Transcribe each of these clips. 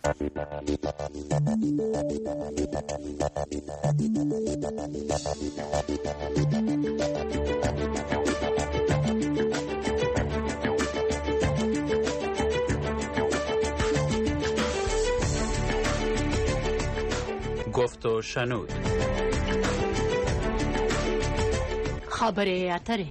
گفت و شنود. خبره اتره.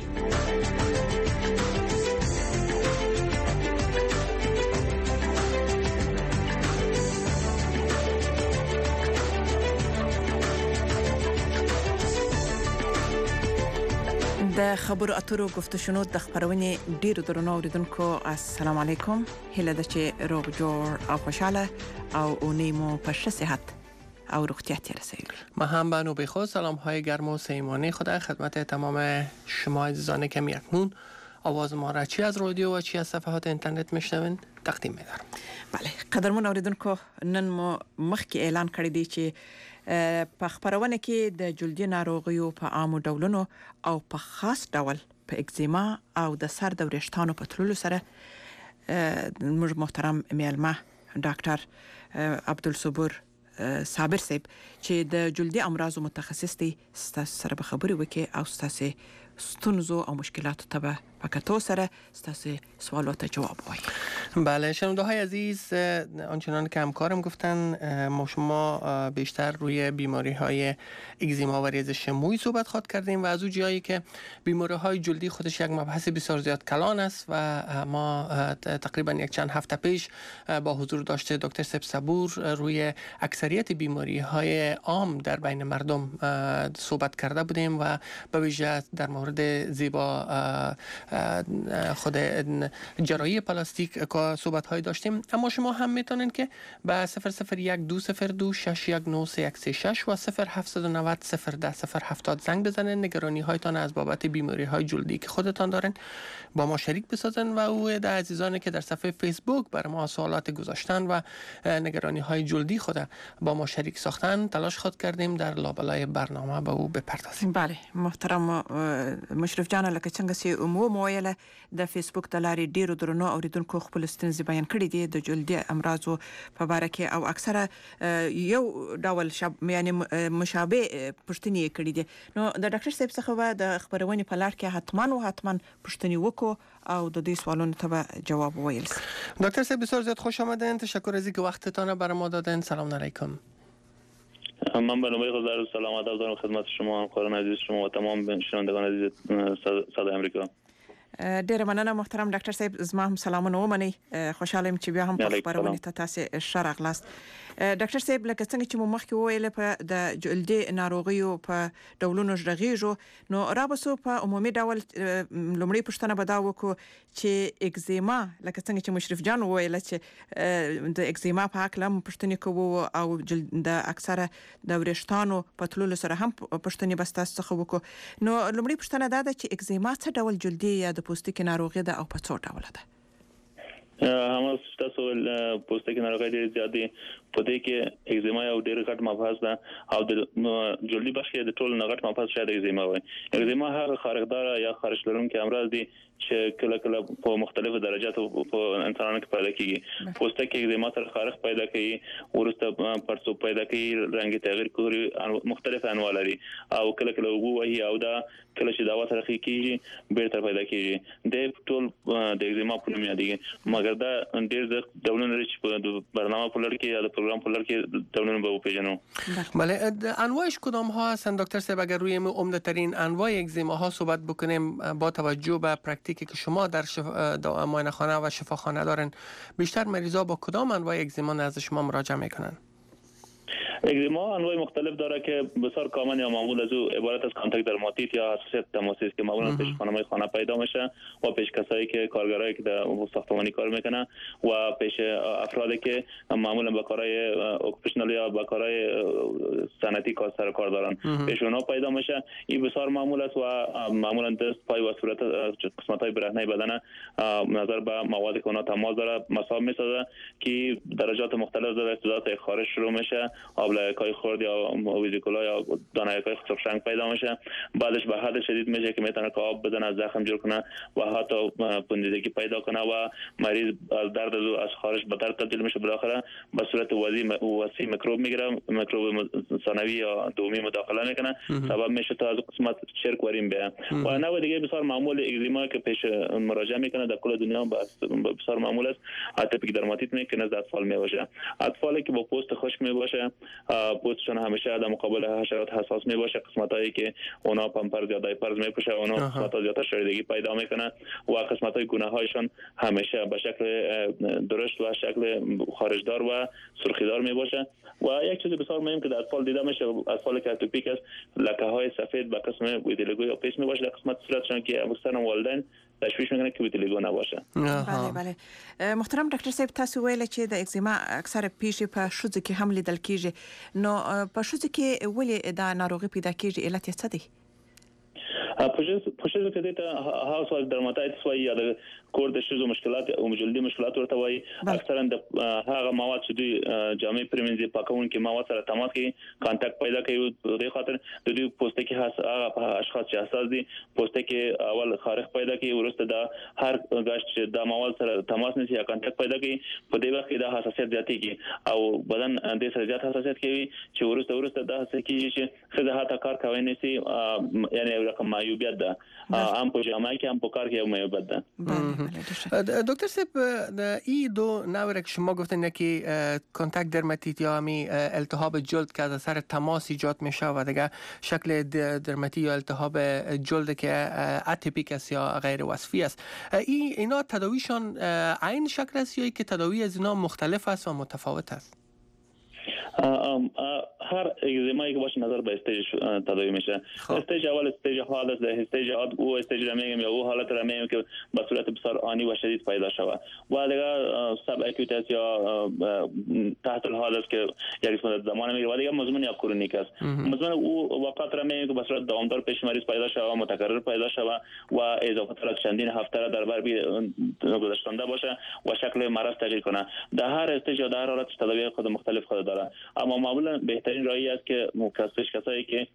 د خبرو اترو گفت و شنود د خبرونې ډیرو درنو اوریدونکو السلام علیکم. هیله ده چې روغ جوړ او خوشاله او اونیمو په ښه صحت او روغتیا تیر رسید. ما هم به نوبه خود سلام های گرم و صمیمانه خدا خدمت تمام شما عزیزان که اکنون آواز ما را چی از رادیو و چی از صفحات اینترنت میشنوین تقدیم می‌دارم. بله قدرمن اوریدونکو نن مو مخکې اعلان کړی دی چې په خبرونه کې د جلدي ناروغیو په عامو ډولونو او په خاص ډول په اکزیما او د سر د وریښتانو په تللو سره موږ محترم میلمه ډاکټر عبدالصبور صابر صاحب چې د جلدي امراض متخصص دی ستاسو سره به خبرې وکړي او ستاسو ستونزو او مشکلاتو ته به پکتو سره ستاسو سوالات جواب وایي. بله شنونده های عزیز، آنچنان که همکارم گفتن ما شما بیشتر روی بیماری های اگزیما و ریزش موی صحبت خواهد کردیم و از اون جایی که بیماری های جلدی خودش یک مبحث بسیار زیاد کلان است و ما تقریبا یک چند هفته پیش با حضور داشته دکتر صبور روی اکثریت بیماری های عام در بین مردم صحبت کرده بودیم و به ویژه در مورد زیبا خود جراحی پلاستیک که صحبت های داشتیم. اما شما هم میتونین که به 0012026193136 و 0790010070 زنگ بزنین، نگرانی هایتان از بابت بیماری های جلدی که خودتان دارین با ما شریک بسازن و او در عزیزانی که در صفحه فیسبوک برای ما سوالات گذاشتن و نگرانی های جلدی خود با ما شریک ساختن تلاش خود کردیم در لابلای برنامه به او بپردازیم. بله محترم مشرف جان لکه څنګه چې مو مویله د فیسبوک د لارې ډیرو درنو اوریدونکو خپل ستونزې بیان کړې دي د جلدي امراضو په اړه کې او اکثره یو ډول یعنی مشابه پوښتنې کړې دي. نو د ډاکټر صاحب څخه د خبرونې په لار کې حتما پوښتنې وکړو او د دې سوالونو ته جواب وویل. دکتر صاحب بسیار زیاد خوش آمدین. تشکر از اینکه وقتتان را برای ما دادین. سلام علیکم. من به نوبه خود عرض سلام ادب دارم خدمت شما، همکاران عزیز شما و تمام شنوندگان عزیز صدای امریکا. ډیره مننه محترم ډاکټر صاحب، زما هم سلامونه ومنئ. خوشاله یم چې بیا هم په خبرونه ته تاسو اشاره غلاست. ډاکټر صاحب لکه څنګه چې مو مخکې وویل په د جلدي ناروغیو په ډولونو ژغیږو، نو رابسو په عمومي ډول لومړی پوښتنه به دا وکړو چې اکزیما لکه څنګه چې مشرف جان وویل چې د اکزیما په اړه هم پوښتنې کوو او د اکثره د وریښتانو په تللو سره هم پوښتنې بس تاسو څخه وکړو. نو لومړی پوښتنه دا ده چې اکزیما څه ډول جلدي یا د پوستکي ناروغي ده او په څو ډوله ده؟ هم تاسو پوستکي ناروغي ډېر زیاتې په دې کې اکزیما یو ډېر غټ مبحث ده او د جلدي برخه د ټول نه غټ مبحث شاید اکزیما وي. اکزیما هغه خارښدار یا خارش لرونکي امراض دي چې کله کله په مختلفو درجاتو په انسانانو کې پیدا کیږي. پوستکي اکزیما سره خارښ پیدا کوي، ورسته پړسوب پیدا کوي، رنګ تغییر کوي، مختلف انواع لري او کله کله وګوي او دا کله چې دوا سره کیږي بیرته پیدا کیږي. د ټول د اکزیما په نوم یادېږي، مګر دا ډېر ډولونه لري چې په برنامه په لړ کې یا د پروګرام په لړ کې ډولونه به وپیژنو. بله انواعش کدام ها هستن دکتر صاحب؟ اگر روی عمده ترین انواع اکزیما ها صحبت بکنیم با توجه به پرکتیکی که شما در معاینه خانه و شفاخانه دارن، بیشتر مریضا با کدام انواع اکزیما نزد شما مراجعه میکنن؟ اکزیما انواع مختلف داره که بسیار کامن یا معمول از او عبارت از کانتاکت درماتیت یا حساسیت تماسی است که معمولا پیش خانم‌های خانه پیدا میشه و پیش کسایی که کارگرایی که در ساختمانی کار میکنن و پیش افرادی که معمولا با کارهای اوکیپیشنال یا با کارهای صنعتی کار کار دارن پیش اونها پیدا میشه. این بسیار معمول است و معمولا دست پای و صورت قسمت‌های برهنه بدن نظر به مواد که اونها تماس داره مصاب میسازه که درجات مختلف داره، استعداد خارش شروع میشه، مولایکای خرد یا ویزیکولا یا دانه‌های سرخ رنگ پیدا میشه. بعدش به حد شدید میشه که میتونه که آب بدن از زخم جور کنه و حتی پوندیدگی پیدا کنه و مریض از درد از خارش به درد تبدیل میشه. بالاخره به صورت وسیع میکروب میگیره، میکروب ثانوی یا دومی مداخله میکنه، سبب میشه تا از قسمت چرک وریم بیه. و نوع دیگه بسیار معمول اگزیما که پیش مراجعه میکنه در کل دنیا بسیار معمول است، اتوپیک درماتیت میکنه در اطفال میباشه. اطفالی که با پوست خشک میباشه، پوستشون همیشه در مقابل حشرات حساس میباشه، قسمتایی که اونا پامپرز یا دایپرز میپوشه اونا قسمت‌ها زیادتر شریدگی پیدا میکنه و قسمت‌های گونه هایشون همیشه به شکل درشت و شکل خارجدار و سرخیدار میباشه. و یک چیز بسیار مهم که در اطفال دیده میشه، اطفال که اتوپیک است، لکه های سفید به قسم ویتیلیگو یا پیس میباشه در قسمت صورتشون که اکثر والدین تشویش میکنه که ویتیلیگو نباشه. بله محترم ډاکټر صاحب، تاسو ویل چې د اکزیما اکثره پیښې په ښځو کې هم لیدل کیږي، نو په ښځو کې ولې دا ناروغي پیدا کیږي؟ علت یې څه دی؟ پوشش که دیتا هاوس واز درماتایتس وای یا د کور د شیزو مشکلات او جلدی مشکلات ورته وای. اکثرا د هغه مواد چې دوی جامع پرمنځي پاکون کې مواد سره تماس کوي، کانټاکټ پیدا کوي، د دې خاطر د دوی پوستکي هغه اشخاص چې حساس دي پوستکي اول خارق پیدا کوي، ورسته د هر غاښ چې د مواد سره تماس نشي یا کانټاکټ پیدا کوي، په دې وخت کې د حساسیت زیاتېږي او بدن د سره زیات حساسیت کوي چې ورسته د حساسیت چې خزه هاته کار کوي نشي، یعنی رقم معیوبیت ده، هم په جامعه کې هم په کار کې معیوبیت ده. دکتر صاحب، این دو نوع که شما گفتن یکی کانتاکت درماتیت یا همی التهاب جلد که از اثر تماس ایجاد میشه و دیگه شکل درماتی یا التهاب جلد که اتیپیک است یا غیر وصفی است، اینا تداویشان عین شکل است یا که تداوی از اینا مختلف است و متفاوت است؟ هر اگزیمایی که باشه نظر به استیج تداوی میشه. استیج اول استیج حالت ده، استیج او استیج را میگم یا او حالت را میگم که به صورت بسیار آنی و شدید پیدا شود و دیگه سب اکوت است یا تحت الحالت که یک مدت زمان میگیره و دیگه مزمن یا کرونیک است. مزمن او وقت را میگم که به صورت دامدار پیش مریض پیدا شود، متکرر پیدا شود و اضافه تر از چندین هفته را در بر گذشتنده باشه و شکل مرض تغییر کنه. در هر استیج یا در هر حالت تداوی خود مختلف خود داره، اما معمولا بهترین راهی است که کسایی که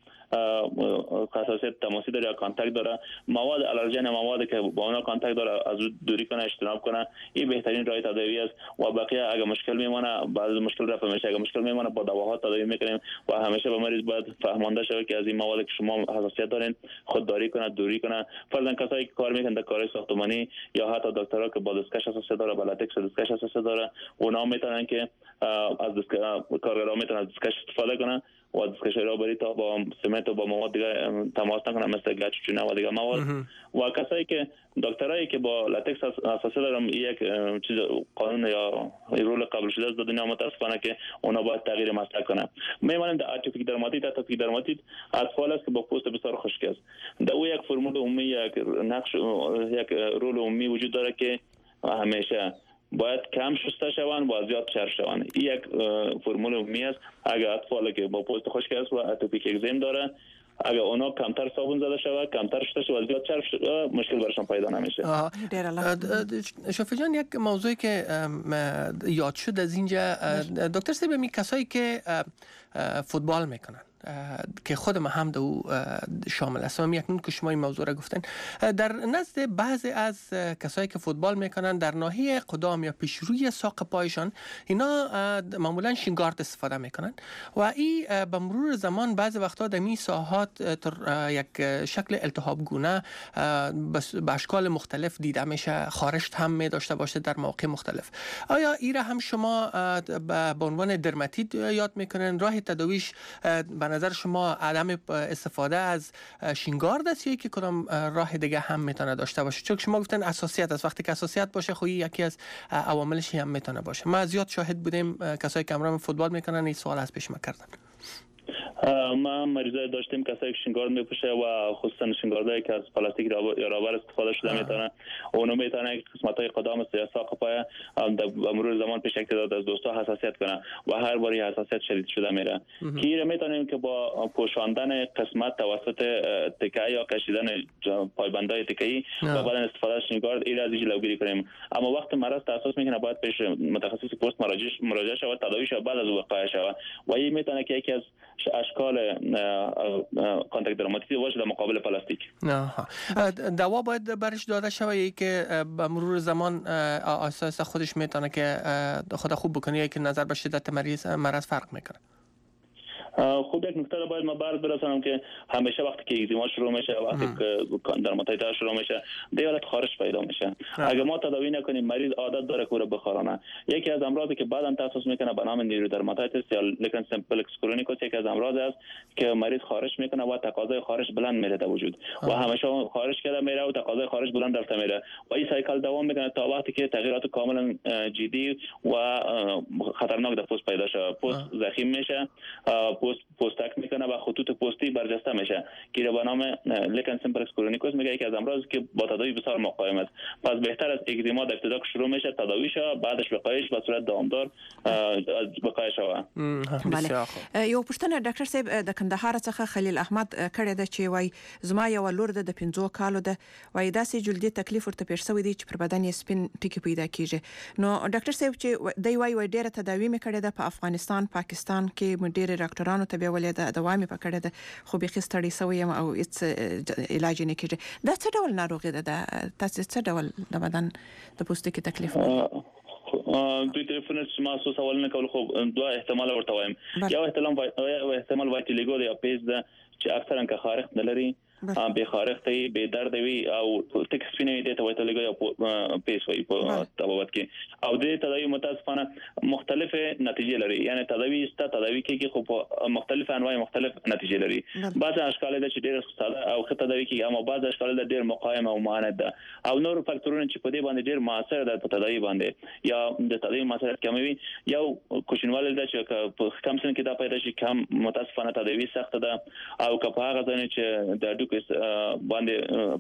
حساسیت تماسی داره یا کانتاکت داره، مواد آلرژن، موادی که با اونا کانتاکت داره از دوری کنه، اجتناب کنه، این بهترین راه تداوی است. و بقیه اگه مشکل میمونه، بعضی مشکل رفع میشه، اگه مشکل میمونه با دواها تداوی میکنیم و همیشه به مریض باید فهمانده شود که از این مواد که شما حساسیت دارین خودداری کنه، دوری کنه. فرضاً کسایی که کار میکنن در کارهای ساختمانی یا حتی دکترها که با دستکش حساسیت داره، با لاتکس دستکش حساسیت داره، اونا میتونن که از کارگرها میتونن دستکش استفاده کنن و دستکش را بری تا با سمنت و با مواد دیگه تماس نکنن، مثل گچ چونه و دیگه مواد. و کسایی که دکترایی که با لاتکس حساسیت دارن، یک چیز قانون یا رول قبول شده از دنیا متاسفانه که اونا باید تغییر مسلک کنن. میمانیم در اتوپیک درماتیت اطفال است که با پوست بسیار خشک است. در او یک فرمول عمومی، یک نقش، یک رول عمومی وجود داره که همیشه باید کم شسته شوند و زیاد چرب شوند. این یک فرمول عمومی است. اگر اطفالی که با پوست خشک است و اتوپیک اگزیم داره، اگر اونا کمتر صابون زده شود، کمتر شسته شود، زیاد چرب شود، مشکل برشان پیدا نمیشه. شفیع جان، یک موضوعی که یاد شد از اینجا، دکتر صاحب، می کسایی که فوتبال میکنن که خود ما هم دو شامل هستم، یکنون که شما این موضوع را گفتن، در نزد بعضی از کسایی که فوتبال میکنن در ناحیه قدم یا پیشروی ساق پایشان اینا معمولا شینگارد استفاده میکنن و این به مرور زمان بعضی وقتا در این ساحات یک شکل التهاب گونه به اشکال مختلف دیده میشه، خارشت هم می داشته باشه در مواقع مختلف. آیا این را هم شما به عنوان درماتیت یاد میکنن؟ راه تداویش به نظر شما عدم استفاده از شینگارد است یا که کدام راه دیگه هم میتونه داشته باشه؟ چون شما گفتن اساسیت است، وقتی که اساسیت باشه خب یکی از عواملش هم میتونه باشه. ما زیاد شاهد بودیم کسایی که امرام فوتبال میکنن این سوال از پیش ما کردن. ما مریضای داشتیم کسایی که شنگارد میپوشه و خصوصا شنگاردهایی که از پلاستیک رابر استفاده شده میتونه اونو میتونه قسمت‌های قدم سیاساق پای به مرور زمان پیش تعداد از دوستا حساسیت کنه و هر باری حساسیت شدید شده میره که میتونیم که با پوشاندن قسمت توسط تکه یا کشیدن پایبندای تکه‌ای و بعد استفاده از شنگارد این از جلوگیری کنیم. اما وقت مرض تاسیس میکنه باید پیش متخصص پوست مراجعه شود، تداوی شود، بعد از وقایع شود و این میتونه که یکی از اشکال کانتاکت درماتیتی باشه در مقابل پلاستیک. دوا باید برش داده شود که به مرور زمان اساس خودش میتونه که خود خوب بکنه یا که نظر به شدت مرض فرق میکنه؟ خب یک نکته باید ما برات برسانم که همیشه وقتی که اگزیما شروع میشه، وقتی که درماتیت شروع میشه، دیالت خارش پیدا میشه. اگه ما تداوی نکنیم مریض عادت داره که بخارانه. یکی از امراضی که بعداً تشخیص میکنه به نام نیرودرماتیتس یا لیکن سیمپلکس کرونیکوس یکی از امراض است که مریض خارش میکنه و تقاضای خارش بلند میره در وجود و همیشه خارش کرده میره و تقاضای خارش بلند رفته میره و این سایکل دوام میکنه تا وقتی که تغییرات کاملا جدی و خطرناک در پوست پیدا شه. پوست ضخیم میشه، پوستک میکنه و خطوط پوستی برجسته میشه که به نام لیکن سیمپلکس کرونیکوس میگه یکی از امراضی که با تداوی بسیار مقاوم است. پس بهتر است اگزیما در ابتدا شروع میشه تداوی شه، بعدش وقایعش به صورت دوامدار وقایع شوه. بله. یو پوښتنه ډاکټر صاحب د کندهار څخه خلیل احمد کړی ده چې وای زما یو لور د 15 کالو ده وای داسې جلدي تکلیف ورته پیښ شوی دی چې پر بدن یې سپین ټکی پیدا کیږي. نو ډاکټر صاحب چې دی وای ډیره تداوی مې کړې ده په افغانستان پاکستان کې ډیره ډاکټرانو ته به ولې د دوامي پکړه ده خو به خستړی سوی او هیڅ علاج نه کیږي. دا څه ډول ناروغي ده؟ تاسو څه ډول د بدن د پوستکي تکلیف دوی تلیفون ما سوال نه کول. خو دوه احتمال ورته وایم. یو احتمال وایټیلیګو دی پیز ده چې اکثرا که خارق نه لري به خارق ته به درد وي او تک سپینې دي ته وایټیلیګو یا پیس وي په تبوت کې او د تداوی متاسفانه مختلفه نتیجې لري. یعنی تداوی تداوی کې خو په مختلف انواع مختلف نتیجې لري. بعض اشکال د چې ډېر ساده او خطه تداوی کې اما بعض اشکال د ډېر مقاوم او معاند ده او نور فاکتورونه چې په دې باندې ډېر موثر ده په تداوی باندې یا د تداوی موثریت کموي. یو کوشنوال ده چې په کم سن کې دا پیدا شي کم متاسفانه تداوی سخت ده او که په هغه ځای چې د باندې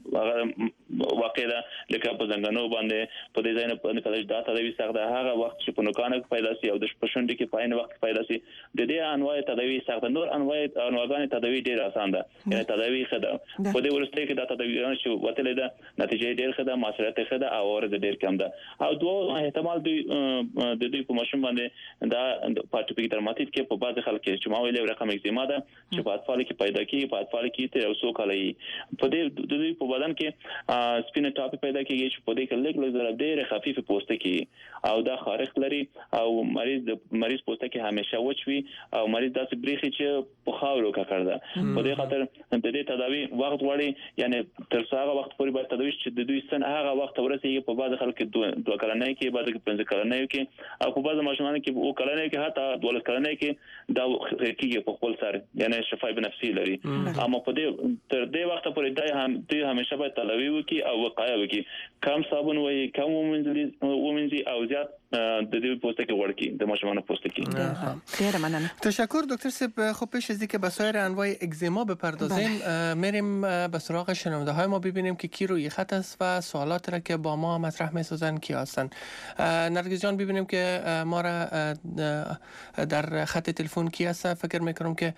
هغه واقع ده لکه په زنګانو باندې په دې ځای نه په کله دا تداوی سخت ده هغه وخت چې په نوکانو پیدا شي او د شپشونډي کې پاین وخت پیدا شي د دې انواع تداوی سخت. نور انواعګان تداوی ډیر آسان ده. یعنی تداوی خده په دې ورسته کې دا تداوی شو وتلې ده نتیجه ډیر خده موثریت خده او ورته ډیر کم ده. او دوه احتمال دی د دې په ماشوم باندې دا پارټیپیک درماتیت کې په بعض خلک چې ما ویلې رقم اگزیما ده چې په اطفال کې پیدا کیږي په اطفال کې تر اوسه کالي په دې د دې په بدن کې سپین ټاپي پیدا کیږي چې په دې کې لږ زره ډېر خفيف پوستکی او دا خارق لري او مریض پوستکی همیشه وچوي او مریض داسې بریخي چې په خاورو کې کړده. په دې خاطر د دې تداوی وخت وړي یعنی تر هغه وخت پورې باید تداوی چې د دوی سن هغه وخت ورسیږي. په بعض خلک دوه کلنۍ کې بعض کې 15 کلنۍ کې او په بعض ماشومان کې او کلنۍ کې حتی 12 کلنۍ کې دا کېږي په خپل سر یعنی شفای بنفسي لري. اما په دې تر دې وخت پورې دوی همیشه باید تداوی وکړي او وقایع وکړي. کم صابون وایي کم ومنځي او زیات د دې پوستکی ورکی د ماشومان پوستکی. ډیر مننه. تشکر دکتر صاحب. خب پیش از اینکه به سایر انواع اگزیما بپردازیم میریم به سراغ شنونده های ما ببینیم که کی روی خط است و سوالات را که با ما مطرح می‌سازن کی هستن. نرگس جان ببینیم که ما را در خط تلفن کی هست. فکر می‌کنم که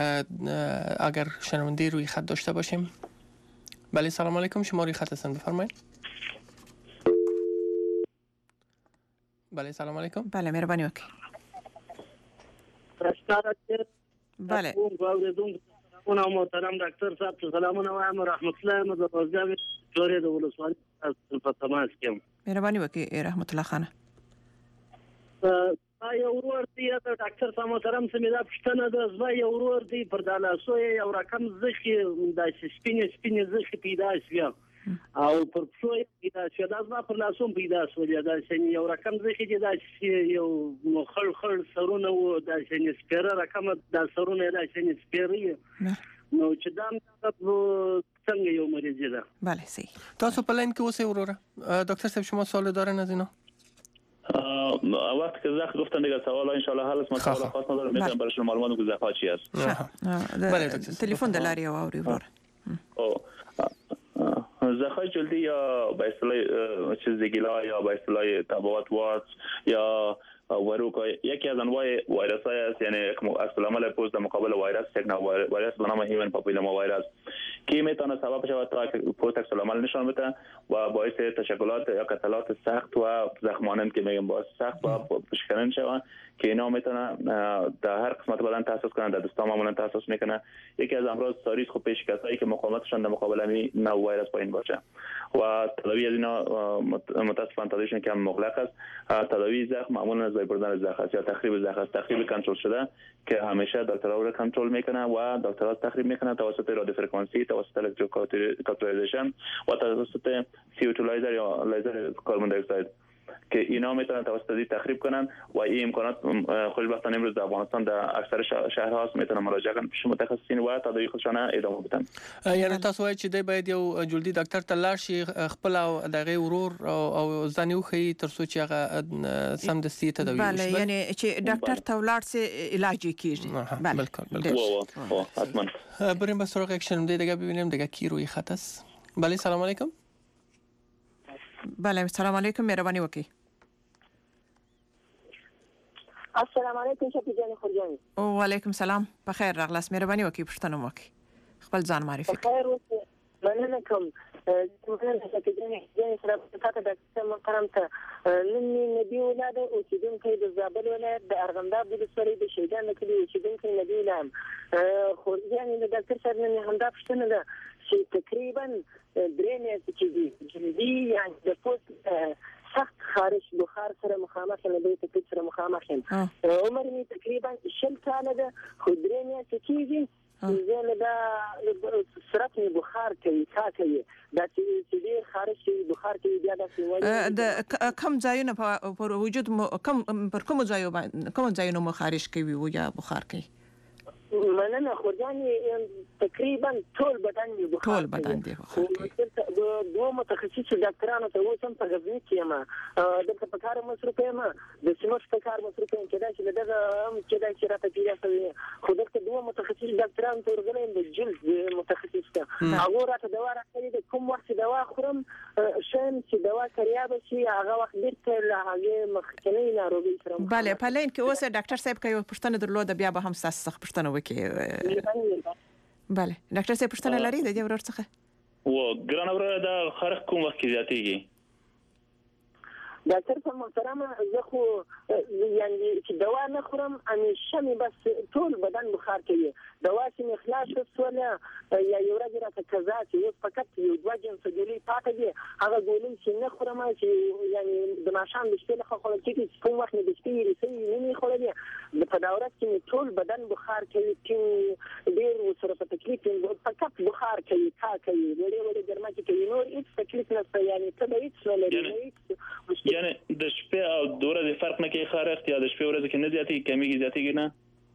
اگر شنونده روی خط داشته باشیم. بله سلام علیکم شما روی خط هستن بفرمایید. بله سلام علیکم. بله مهربانی وکړئ. بله سلامونه محترم ډاکټر صاحب ته سلامونه وایم رحمت الله مزه جوړې د ولسوالۍ په تماس کې. مهربانی وکړئ رحمت الله خان. یو ورور دی د ډاکټر صاحب محترم سمې دا پښتنه د زما یو ورور دی پر دالاسو یو رقم زخي د سپینې زخي پیدا شوی او پر څو پیدا شوی دا زما پر لاسوم پیدا شوی دا شنه یو رقم زخي دی دا یو خړ سرونه و دا شنه سپیره رقم دا سرونه دا شنه سپیره نو چې دا څنګه یو مریض ده. بله صحیح. تاسو په لاین کې اوسئ وروره. ډاکټر صاحب شما سوال دارین از اینا؟ وقت که زخ گفتن دیگه سوال ان شاء الله حل است. من سوال خاص ندارم. میتونم برای شما معلومات زخ چی است. بله تلفن دلاری او ورور زخ جلدی یا به اصطلاح چیز دیگلا یا به اصطلاح تبعات وات یا وروکا یکی از انواع ویروس های است، یعنی عکس‌العمل پوست در مقابل ویروس، یک نوع ویروس به نام هیومن پاپیلوما ویروس که میتونه سبب شود تا پوست عکس‌العمل نشان بده و باعث تشکلات یا کتلات سخت و زخمانند که میگم باعث سخت و پشکنن شود که اینا میتونه در هر قسمت بدن تاسیس کنند. در دستا معمولا تاسیس میکنه. یکی از امراض ساریس خو پیشکسایی که مقاومتشان در مقابل همین نوع ویروس پایین باشه و تداوی از اینا متاسفانه تداویشون کم مغلق است. تداوی زخم معمولا از بردن زخم است یا تخریب زخم است، تخریب کنترل شده که همیشه دکترها رو کنترل میکنه و دکترها تخریب میکنه توسط رادیو فرکانسی، توسط الکتروکاتالیزیشن و توسط CO2 لیزر یا لیزر کربن دی اکساید که اینا میتونن توسط تخریب کنن و این امکانات خوشبختانه امروز در افغانستان در اکثر شهرها میتونن مراجعه کنن پیش متخصصین و تداوی خودشان ادامه بدن. یعنی تاسو وایي چې دی باید یو جلدی ډاکټر ته لاړ شي خپل او دغه ورور او ځان یو خي تر څو چې هغه سم دستي تداوی وشي. بله یعنی چې ډاکټر ته ولاړ سي علاج کیږي. بله بالکل حتما. بریم به سراغ یک شنونده دیگه ببینیم دیگه کی روی خط است. بله سلام علیکم. بله سلام علیکم، مهرباني وکړئ. السلام علیکم شفیع جان خورجانی. او علیکم سلام، په خیر راغلاست. مهرباني وکړئ پوښتنه مو وکړئ. خپل ځان معرفي کړئ. خیر اوسه. مننه کوم. مننه شفیع جان سره تاسو د محترم ته نن نبی ولادت او چې دن کې د زابل ولایت د ارغنداب د سوري د شیدان کې چې دن کې نبی ولادت خورجانی د ډاکټر سره نه هم دا پوښتنه ده چې تقریبا درې میاشتې چې دي یعنی د پوست سخت خارش بخار سره مخامخ نه دی ته سره مخامخ یم عمر می تقریبا 60 کاله ده خو درې میاشتې کېږي زه دا سرعت بخار کوي کا کوي دا چې دې خارش بخار کوي بیا دا د کم ځایونه پر وجود کم پر کوم ځایونو مو خارش کوي او یا بخار کوي؟ مننه خورجانی تقریبا ټول بدن دی بخار. ټول بدن دی بخار. دوه متخصص ډاکټرانو ته وسم په غزنی کې ما د په کار مصروف یم د سیمټ په کار مصروف یم چې دا چې دغه چې دا چې راته پیدا خو دغه دوه متخصص ډاکټرانو ته ورغلم د جلد متخصص ته هغه راته دوا راکړي د کوم وخت دوا خورم شم چې دوا کریاب شي هغه وخت بیرته له هغه مخکنی ناروغي سره. بله په لین کې اوس ډاکټر صاحب کوي پوښتنه درلوده بیا به هم تاسو پوښتنه وکړي. بله ډاکټر صاحب پوښتنه لري د دې ورور څخه؟ و ګران ورور دا خارق کوم وخت کې زیاتېږي؟ ډاکټر صاحب محترم زه خو یعنی چې دوا نه خورم همیشه مې بس ټول بدن بخار کوي. دوا چې مې خلاص شوله یا یو ورځ راته قضا چې اوس فقط یو دوه جنس ګولۍ پاتې دي هغه ګولۍ چې نه خورم چې یعنی د ماښام د شپې لخوا خوړل کېږي چې کوم وخت مې د شپې ریسۍ نه مې خوړلې په دا ورځ کې مې ټول بدن بخار کوي چې ډېر ورسره په تکلیف فقط بخار کوي کا کوي وړې ګرمه کې کوي نور هیڅ تکلیف نشته یعنی ته به هیڅ نه لري. یعنی د شپې او د ورځې فرق نه کوي خارښت یا د شپې ورځې کې نه زیاتېږي کمیږي زیاتېږي نه؟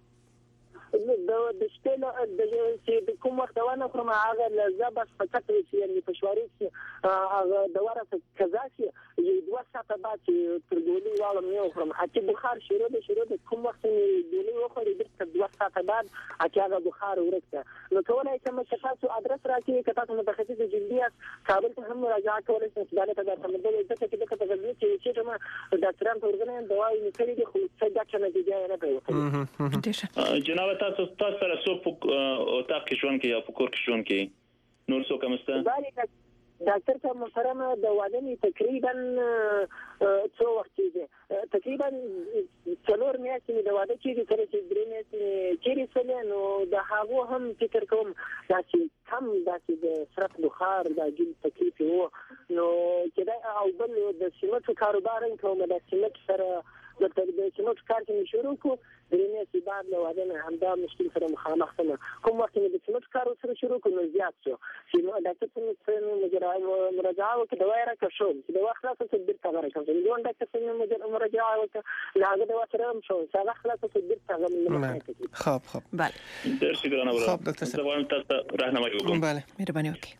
د شپې چې د کوم وخت دوا نه خورم هغه لږه بس فقط چې یعنی په شوارې کې هغه دوا راته قضا شي یو دوه ساعته بعد چې تر ګولۍ واړم نه وخورم چې بخار شروع د کوم وخت ګولۍ وخوري بیرته دوه ساعته بعد هغه بخار ورکته. نو کولای شم چې تاسو ادرس راکړئ که تاسو متخصص جلدي یاست کابل ته هم مراجعه کولی شئ چې دا ته درته مدل ځکه چې دغه په غزني چې ما ډاکټران ته ورغلم دوا یې کړې دي خو څه ډاکټر نتیجه نه کوي. جناب تاسو سره څو اتاق کې ژوند کوي یا په کور کې ژوند کوي نور څوک هم شته؟ ډاکټر صاحب محترم د واده تقریبا څو وخت کېږي تقریبا 4 میاشتې د واده کېږي سره چې 3 میاشتې کېږي سره نو د هغو هم فکر کوم چې کم داسې د سرط بخار د جلد تکلیف وو نو چې دا او بل د سیمټ کاروبار کوم د سیمټ سره د سمټ کار کې شروع کو درې میاشتې بعد له واده نه همدا مشکل سره مخامخ شوم کوم وخت چې د سمټ کار سره شروع کوم زیات شو چې ډاکټر څنګه مراجعه وکړه دوا راکړه شو چې د وخت راځي چې بیرته راکړم چې یو ډاکټر څنګه مراجعه وکړه لاګه دوا سره هم شو چې هغه خلاص چې بیرته غوښتل خب بله ډېر شکرانه ورو خب ډاکټر صاحب زه تاسو راهنمایي وکړم بله مهرباني وکړئ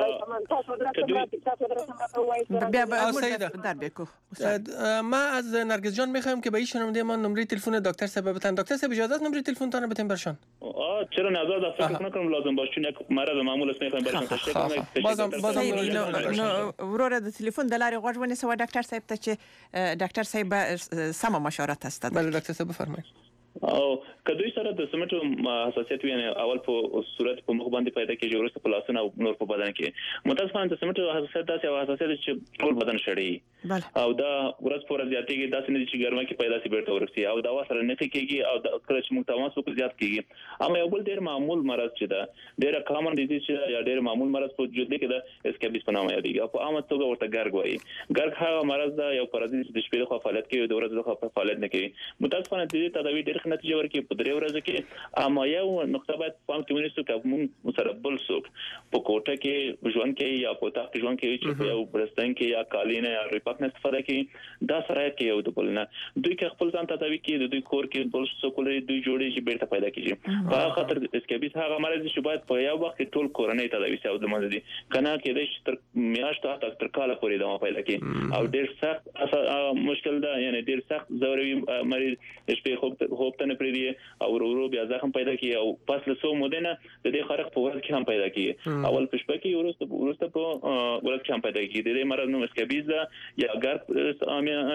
بیا در بکو ما از نرگس جان میخوایم که به این شنونده ما نمره تلفن دکتر صاحب بتن. دکتر صاحب اجازه است نمره تلفن تان بتیم برشان؟ چرا نه آزاد فکر نکنم لازم باشه چون یک مرض معمول است میخوایم برشان تشریح کنم بازم ورور د تلفن د لارې غوږ ونیسه ډاکټر صاحب ته چې ډاکټر صاحب سم مشوره تاسو ته. بله ډاکټر صاحب بفرمایئ. او کدوې سره د سمټو حساسیت یعنی اول په صورت په مخ باندې پیدا کیږي ورسته په لاسونو او نور په بدن کې متاسفانه د سمټو حساسیت داسې حساسیت چې ټول بدن شړي او دا ورځ په ورځ زیاتېږي داسې نه چې ګرمه کې پیدا سي بیرته ورسي او دا وسره نه کېږي او کله چې موږ تماس وکړو زیات کېږي اما یو بل ډېر معمول مرض چې دا ډېر کامن ډیزیز چې یا ډېر معمول مرض په وجود کې دا اسکیبیس په نامه یادېږي او په عامه توګه ورته ګرګ وایي. ګرګ هغه مرض دا یو پرازیت د شپې لخوا فعالیت کوي او د ورځې لخوا فعالیت نه کوي. متاسفانه د دې تداوی ډېر ښه نتیجه ورکوي درې ورځې کې اما یو نقطه باید پام کې ونیسو چې موږ سره بل څوک په کوټه کې ژوند کوي یا په تخت ژوند کوي چې یو برستن کې یا کالینه یا ریپاک نه استفاده کوي دا سره کې یو د بل نه دوی کې خپل ځان تداوی کوي د دوی کور کې بل څوک لري دوی جوړي چې بیرته پیدا کیږي په خاطر اسکیبیس هغه مرض چې باید په یو وخت ټول کورنۍ تداوی سي او د منځ دي کنه کې د تر میاشتو تر کال پورې دوام پیدا کوي او ډېر سخت مشکل ده یعنی ډېر سخت ضروري مریض شپې خوب ته نه پریدي او ورو بیا زخم پیدا کی او پس له سو مودنه د دې خارق په ورځ کې هم پیدا کی اول پښپا کې ورسته په ورځ کې هم پیدا کی د دې مرض نوم اسکیبیز ده یا ګرد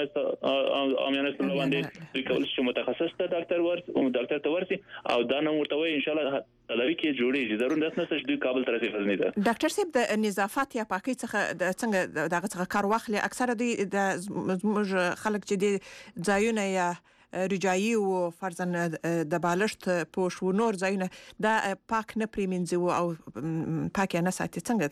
امیانه سره باندې دوی کول شي متخصص ته ډاکټر ته ورسي او دا نو ورته وي ان شاء الله تداوی کې جوړیږي ضرور نه چې دوی کابل ته رسیدل نه ده. ډاکټر صاحب د نظافت یا پاکي څخه څنګه دغه څخه کار واخلي اکثره دوی د زموږ خلک چې د ځایونه یا رجایي او فرضاً د بالښت پوش و نور ځایونه دا پاک نه پریمنځو او پاک نه ساتي څنګه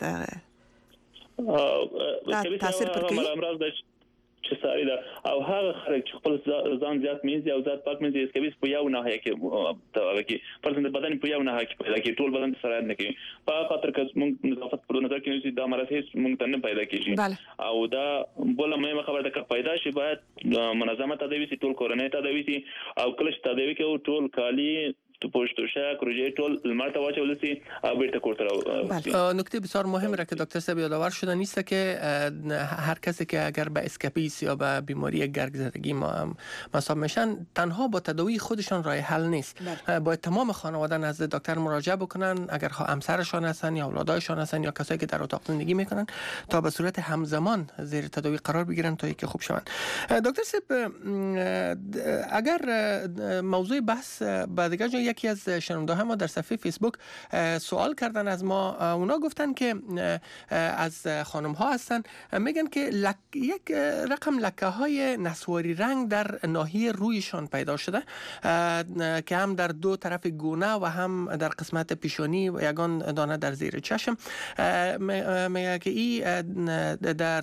دا تاثیر پر کوي چې ساري دا او هغه خلک چې خپل ځان زیات مینځي او ذات پاک مینځي اسکیبیس په یو ناحیه کې پرځنده بدن په یو ناحیه کې پیدا کیږي ټول بدن سره نه کوي په خاطر کې موږ نظافت په نظر کې نیسي دا مرض هیڅ موږ ته نه پیدا کیږي او دا بل مهمه خبره ده چې پیدا شي باید منظمه تداوی سي ټول کورنۍ تداوی سي او کله چې تداوی کوي ټول کالی تو پوشتو شاک روجه ټول لمرته واچول سي او بیرته کوړه. نکته بسیار مهم را که دکتر صاحب یادآور شده نیست که هر کسی که اگر به اسکیبیس یا به بیماری گرگ زدگی مصاب میشن تنها با تداوی خودشان راه حل نیست. باید تمام خانواده نزد دکتر مراجعه بکنن اگر همسرشان هستن یا اولادایشان هستن یا کسایی که در اتاق زندگی میکنن تا به صورت همزمان زیر تداوی قرار بگیرن تا اینکه خوب شوند. دکتر صاحب اگر موضوع بحث بعد دیگه یکی از شنونده ما در صفحه فیسبوک سوال کردن از ما اونا گفتن که از خانم ها هستن میگن که یک رقم لکه های نسواری رنگ در ناحیه رویشان پیدا شده که هم در دو طرف گونه و هم در قسمت پیشانی و یگان دانه در زیر چشم میگه که این در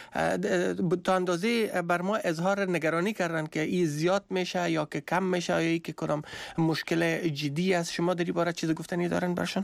تا اندازه بر ما اظهار نگرانی کردن که این زیاد میشه یا که کم میشه یا که کدام مشکل جدی است. شما در این باره چیز گفتنی دارن برشان؟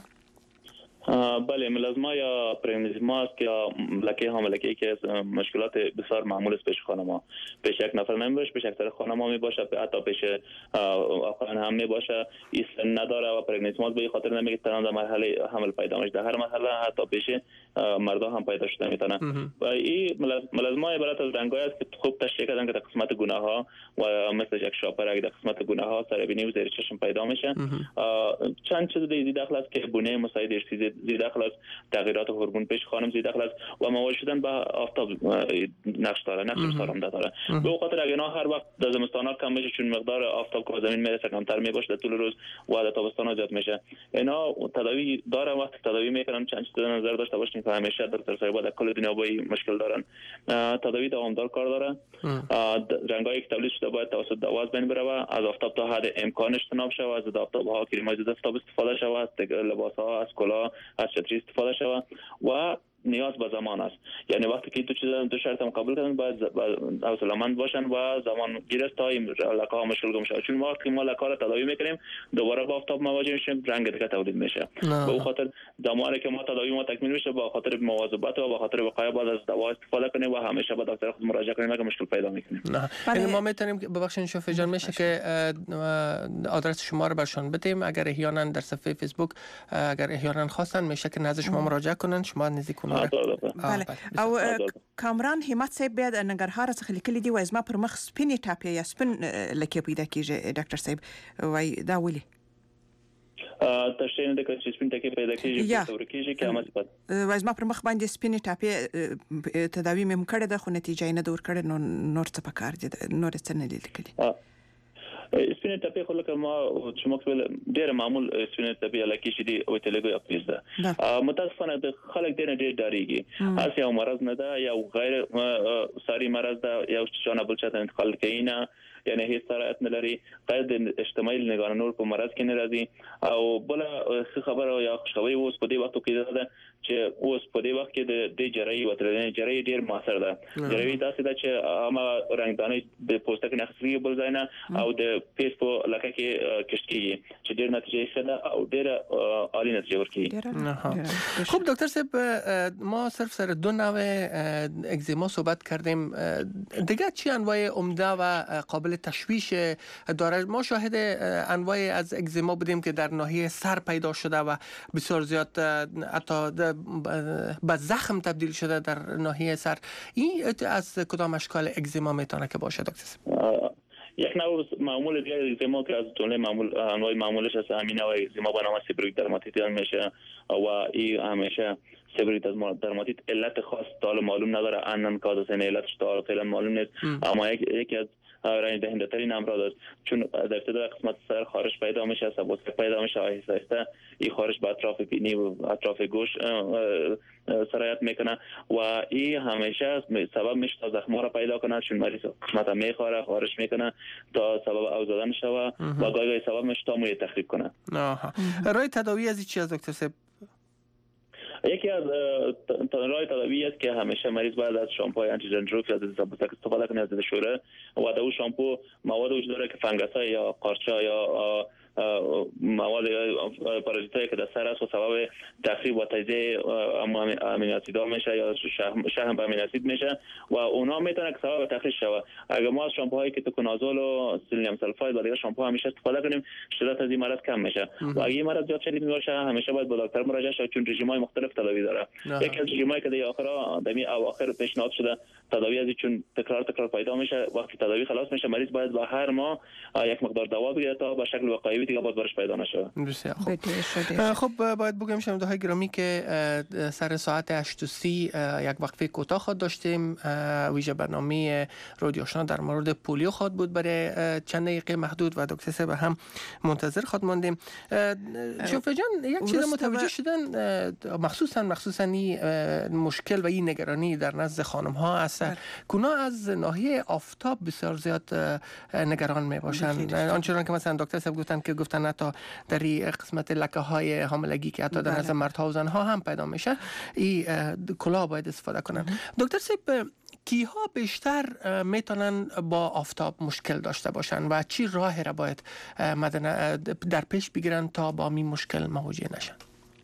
بله ملازما یا پرمزما است که لکه حاملگی که مشکلات بسیار معمول است پیش خانم‌ها پیش یک نفر نمیباشه پیش اکثر خانم‌ها میباشه حتی پیش آقایان هم میباشه این نداره و پرمزما به خاطر نمیگه تنها در مرحله حمل پیدا میشه در هر مرحله حتی پیش مردا هم پیدا شده میتونه و این ملازما عبارت از رنگای است که خوب تشریح کردن که در قسمت گونه ها و مثل یک شاپر اگه در قسمت گونه ها سربینی و زیر چشم پیدا میشه چند چیز دیگه داخل است که بونه مساعد زیر داخل است تغییرات هورمون پیش خانم زیر داخل است و مواجه شدن با آفتاب نقش داره نقش سالم داره به خاطر اگه نه هر وقت در زمستان ها کم میشه چون مقدار آفتاب که زمین میرسه کمتر میباشه در طول روز و در تابستان ها زیاد میشه اینا تداوی داره وقت تداوی میکنن چند چیز نظر داشته باشین که همیشه دکتر صاحب در کل دنیا با مشکل دارن تداوی دوامدار کار داره رنگایی که تولید شده باید توسط دوا از بین بره از آفتاب تا حد امکان اجتناب شه از آفتاب ها کریم ضد آفتاب استفاده شه از لباس ها از کلاه از چتری استفاده شود و نیاز به زمان است. یعنی وقتی که دو شرط مقابل کردن باید حوصله‌مند باشن و زمان گیر است تا این لکه ها مشکل گم شود. چون وقتی ما لکه را تداوی میکنیم دوباره با آفتاب مواجه میشیم، رنگ دیگه تولید میشه. به اون خاطر زمانی که ما تداوی ما تکمیل میشه با خاطر مواظبت و با خاطر وقایع باید از دوا استفاده کنیم و همیشه به دکتر خود مراجعه کنیم اگه مشکل پیدا میکنیم. یعنی ما میتونیم ببخشید شوفی جان میشه که آدرس شما رو برشان بدیم، اگر احیانا در صفحه فیسبوک اگر احیانا خواستن میشه که نزد شما مراجعه کنن، شما نزدیک اونها. بله. او کامران همت صاحب بیا د ننګرهار څخه لیکلي دي وای زما پر مخ سپینې ټاپې یا سپین لکې پیدا کیږي ډاکټر صاحب وای دا ولې تشریح نه کوي چې سپین ټاپې پیدا کیږي په ورکیږي که امه صفات وای زما پر مخ باندې سپینې ټاپې تداوی مې کړې ده خو نتیجه نه دور کړې نور څه پکار دي نور څه نه لیکلي سپینې ټاپې خو لکه ما چې موږ ډېر معمول سپینې ټاپې لکه چې دی او تلګو اپیز ده متاسفانه د خلک ډېر ډاریږي اصل یو مرض نه ده یا غیر ساری مرض ده یا چې نه بل چاته انتقال کوي نه، یعنی هیڅ سرایت نه لري، غیر د اجتماعي نگران نور په مرض کې نه راځي. او بل خبره یا خوشخبری اوس په دې وخت کې ده چې اوس په دې وخت کې د جراحي وترنه جراحي ډېر موثر ده. جراحي داسې ده چې عامه رنگداني د پوستکي نه خسري بل ځای نه او د پیس په لکه کې کشکي چې ډېر نتیجه ښه او ډېر عالی نتیجه ورکړي. خب دکتر صاحب ما صرف سر دو نوع اگزیما صحبت کردیم، دیگه چی انواع عمده و قابل تشویش داره؟ ما شاهد انواع از اگزیما بودیم که در ناحیه سر پیدا شده و بسیار زیاد حتی به زخم تبدیل شده در ناحیه سر. این از کدام اشکال اگزیما میتونه که باشه دکتر صاحب؟ یک نوع معمول دیگه اگزیما که از جمله معمول انواع معمولش از همین نوع اگزیما به نام سیبریک درماتیت میشه و این همیشه سیبریک درماتیت علت خاص تا معلوم نداره، انن کاز سن علتش تا فعلا معلوم نیست، اما یکی از رنج دهنده ترین امراض است. چون در ابتدا قسمت سر خارش پیدا میشه، سبوسک پیدا میشه، آهسته آهسته این خارش به اطراف بینی و اطراف گوش سرایت میکنه و این همیشه سبب میشه تا زخم را پیدا کنه، چون مریض قسمت میخوره خارش میکنه تا سبب اوزادن شوه و گاهی سبب میشه تا موی تخریب کنه. راه تداوی از چی از دکتر صاحب؟ یکی از راه تداوی است که همیشه مریض باید از شامپوی آنتی دندروف یا ضد سبوسک استفاده کنه، ضد شوره و در اون شامپو مواد وجود داره که فنگس‌ها یا قارچ‌ها یا مواد پارازیتایی که در سر است و سبب تخریب و تجزیه امینو اسیدها میشه یا شحم به امینو اسید میشه و اونا میتونه که سبب تخریب شوه. اگر ما از شامپوهایی که توکونازول و سیلیوم سلفاید و دیگه شامپو همیشه استفاده کنیم شدت از این مرض کم میشه و اگه این مرض زیاد شدید باشه همیشه باید به دکتر مراجعه شود، چون رژیم‌های مختلف تداوی داره. یکی از رژیم‌هایی که در اواخر پیشنهاد شده تداوی از چون تکرار پیدا میشه، وقتی تداوی خلاص میشه مریض باید با هر ماه یک مقدار دوا بگیره تا به شکل وقایعی دیگه باز برش پیدا نشه. بسیار خوب. خب باید بگم شنونده‌های گرامی که سر ساعت 8:30 یک وقفه کوتاه خود داشتیم. ویژه برنامه رادیو آشنا در مورد پولیو خود بود برای چند دقیقه محدود و دکتر صاحب هم منتظر خود ماندیم. شوفی جان یک چیز متوجه شدن مخصوصا این مشکل و این نگرانی در نزد خانم ها است کونا از ناحیه آفتاب بسیار زیاد نگران می باشند، آنچنان که مثلا دکتر صاحب گفتن حتی در این قسمت لکه های حاملگی که حتی در نزد مردها و زنها هم پیدا میشه این کلاه باید استفاده کنن. دکتر صاحب کیها بیشتر میتونن با آفتاب مشکل داشته باشن و چی راهی را باید در پیش بگیرن تا با این مشکل مواجه نشن؟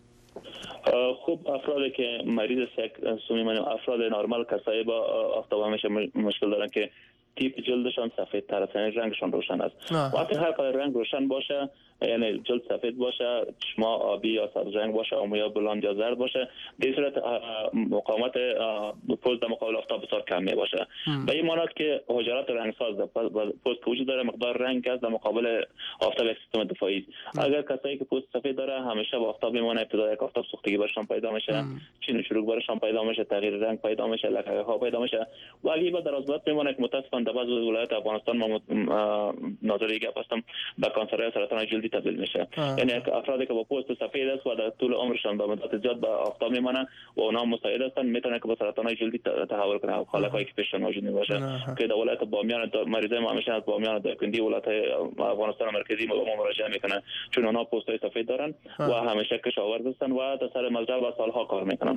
خب افرادی که مریض افراد نرمال کسایی با آفتاب همیشه مشکل دارن که تیپ جلدشان سفید تر است، یعنی رنگشان روشن است. وقتی هر قدر رنگ روشن باشه، یعنی جلد سفید باشه، چشما آبی یا سبز رنگ باشه، او یا بلند یا زرد باشه، در صورت مقاومت پوست در مقابل آفتاب بسیار کم می باشه. به این معنی که حجرات رنگساز در پوست که وجود داره مقدار رنگ از در مقابل آفتاب یک سیستم دفاعی. اگر کسایی که پوست سفید داره همیشه با آفتاب میمونه، ابتدا یک آفتاب سوختگی برشان پیدا میشه، چین و چروک برشان پیدا میشه، تغییر رنگ پیدا میشه، لکه ها پیدا میشه و اگه بعد در از میمونه که متاسفانه در بعضی ولایات افغانستان ما ناظر گپ هستم به کانسر سرطان جلدی تبدیل میشه. یعنی افرادی که با پوست سفید است و در طول عمرشان به مدت زیاد به آفتاب میمانند و اونها مساعد هستند میتونه که به سرطان جلدی تحول کنه. حالتهایی که پیش موجود باشه که در ولایت بامیان مریضای ما همیشه از بامیان دایکنډي ولایت افغانستان مرکزی ما مراجعه میکنن چون اونها پوستای سفید دارن و همیشه کشاورز هستن و در سر مزرعه و سالها کار میکنن.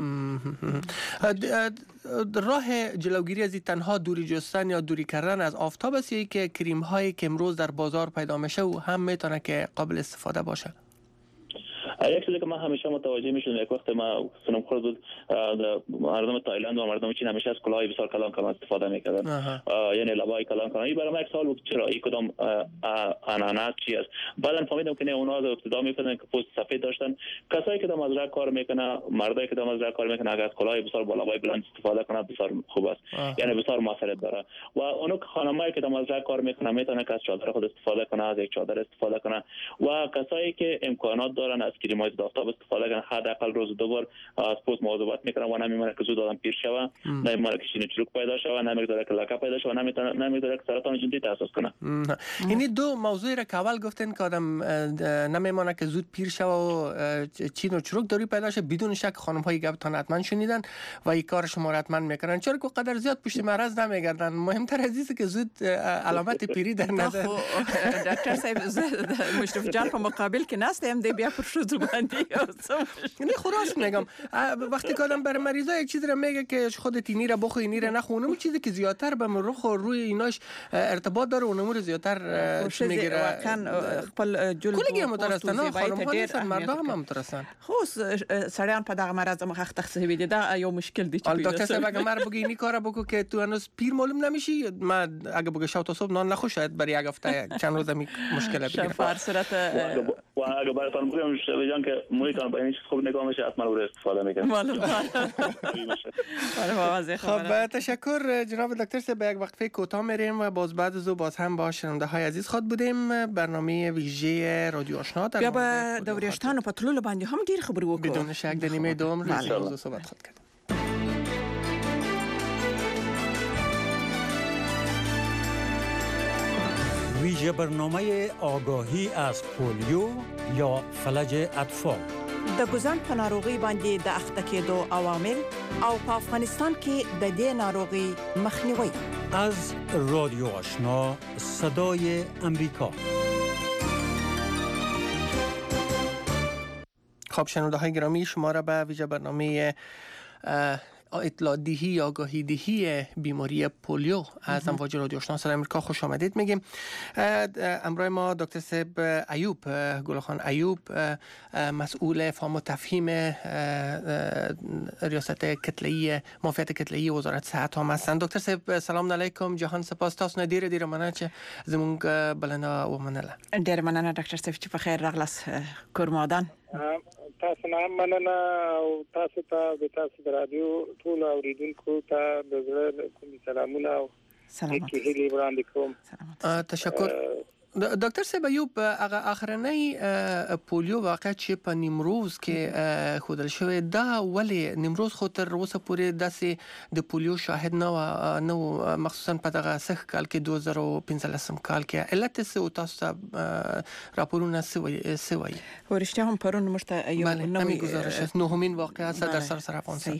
راه جلوگیری از تنها دوری جستن یا دوری کردن از آفتاب است یا که کریم هایی که امروز در بازار پیدا میشه و هم میتونه که قابل استفاده باشه؟ یک چیزی که من همیشه متوجه میشدم یک وقت ما سنم خورد بود مردم تایلند و مردم چین همیشه از کلاهای بسیار کلان استفاده میکردن یعنی لبای کلان این برای من یک سوال بود چرا این کدام انانات چی است. بعدن فهمیدم که نه اونها از ابتدا میفهمن که پوست سفید داشتن. کسایی که در مزرعه کار میکنه مردایی که در مزرعه کار میکنه اگر از کلاهای بسیار با لبای بلند استفاده کنه بسیار خوب است یعنی بسیار موثریت داره و اونو خانمایی که در مزرعه کار میکنه میتونه که از چادر خود استفاده کنه از یک چادر استفاده کنه و کسایی که امکانات دارن از کریم‌های آفتاب استفاده کنن حداقل روز دو بار از پوست مواظبت میکنن و نمیمونه که زود آدم پیر شوه نمیمونه که شینه چروک پیدا شوه نمیذاره که لکه پیدا شوه نمیذاره که سرطان جلدی تاسیس کنه. یعنی دو موضوعی را که اول گفتن که آدم نمیمونه که زود پیر شوه و چین و چروک داری پیدا شه بدون شک خانم های گفتن حتما شنیدن و این کار شما را حتما میکنن چرا که قدر زیاد پشت مرض نمیگردن. مهمتر عزیزه که زود علامت پیری در نظر دکتر صاحب مشرف جان په مقابل کې ناست هم دی بیا پر شوزو باندې نه خلاص میگم وقتی که آدم بر مریضا یک چیزی را میگه که خودت اینی را بخو اینی را نخو اونم چیزی که زیادتر به رخ و روی ایناش ارتباط داره اونم رو زیادتر میگیره. واقعا خپل جلد کلیگی مترسن خانم ها نیستن مردا هم مترسن خو سړیان په دغه مرض مخ تخصیبی دي دا یو مشکل دی چې دکتر صاحب اگه مر بگی اینی کارا بکو که تو هنوز پیر معلوم نمیشی ما اگه بگه شب تا صبح نان نخو شاید برای یک هفته چند روز می مشکل بگیره. شفار صورت و اگه براتون بگم شبیه که موی کان با این خوب نگاه میشه حتما رو استفاده میکنه. خب تشکر جناب دکتر صاحب. به یک وقفه کوتاه میریم و بعد از او باز هم با شنونده های عزیز خود بودیم. برنامه ویژه رادیو آشنا در بیا به دوریشتان و پتلول باندې هم ډیر خبرې وکړو. بدون شک د نیمه دوم روز صحبت خود کردیم. ویژه برنامه آگاهی از پولیو یا فلج اطفال د ګزن په ناروغي باندې د اخته کېدو عوامل او په افغانستان کې د دې ناروغي مخنیوي. از رادیو آشنا صدای امریکا. خب شنونده های گرامی شما را به ویژه برنامه اطلاع دهی آگاهی دهی بیماری پولیو از امواج رادیو آشنا صدای امریکا خوش آمدید میگیم. امروز ما دکتر صاحب ایوب گلخان ایوب مسئول فهم و تفهیم ریاست کتله‌ای معافیت کتله‌ای وزارت صحت هم هستند. دکتر صاحب سلام علیکم جهان سپاس تاسو نه ډیر مننه چې زمونږ بلنه ومنله. ډیر مننه ډاکټر صاحب چې په خیر راغلاست کورمادان. تاسو نه مننه او تاسو ته د تاسو د رادیو ټول اوریدونکو ته د زړه کوم سلامونه او سلامات هیلې وړاندې کوم. تشکر. دکتر صاحب ایوب اخرنی پولیو واقع چې په نیمروز کې خودل شوی دا ولی نیمروز خو تر اوسه پورې داسې د پولیو شاهد نه مخصوصا په دغه سخت کال کې 2015 کال کې علت څه او تاسو راپورونه سوي ورشته هم پرون مرته یو نوې گزارش است نهمین واقعه در سراسر افغانستان.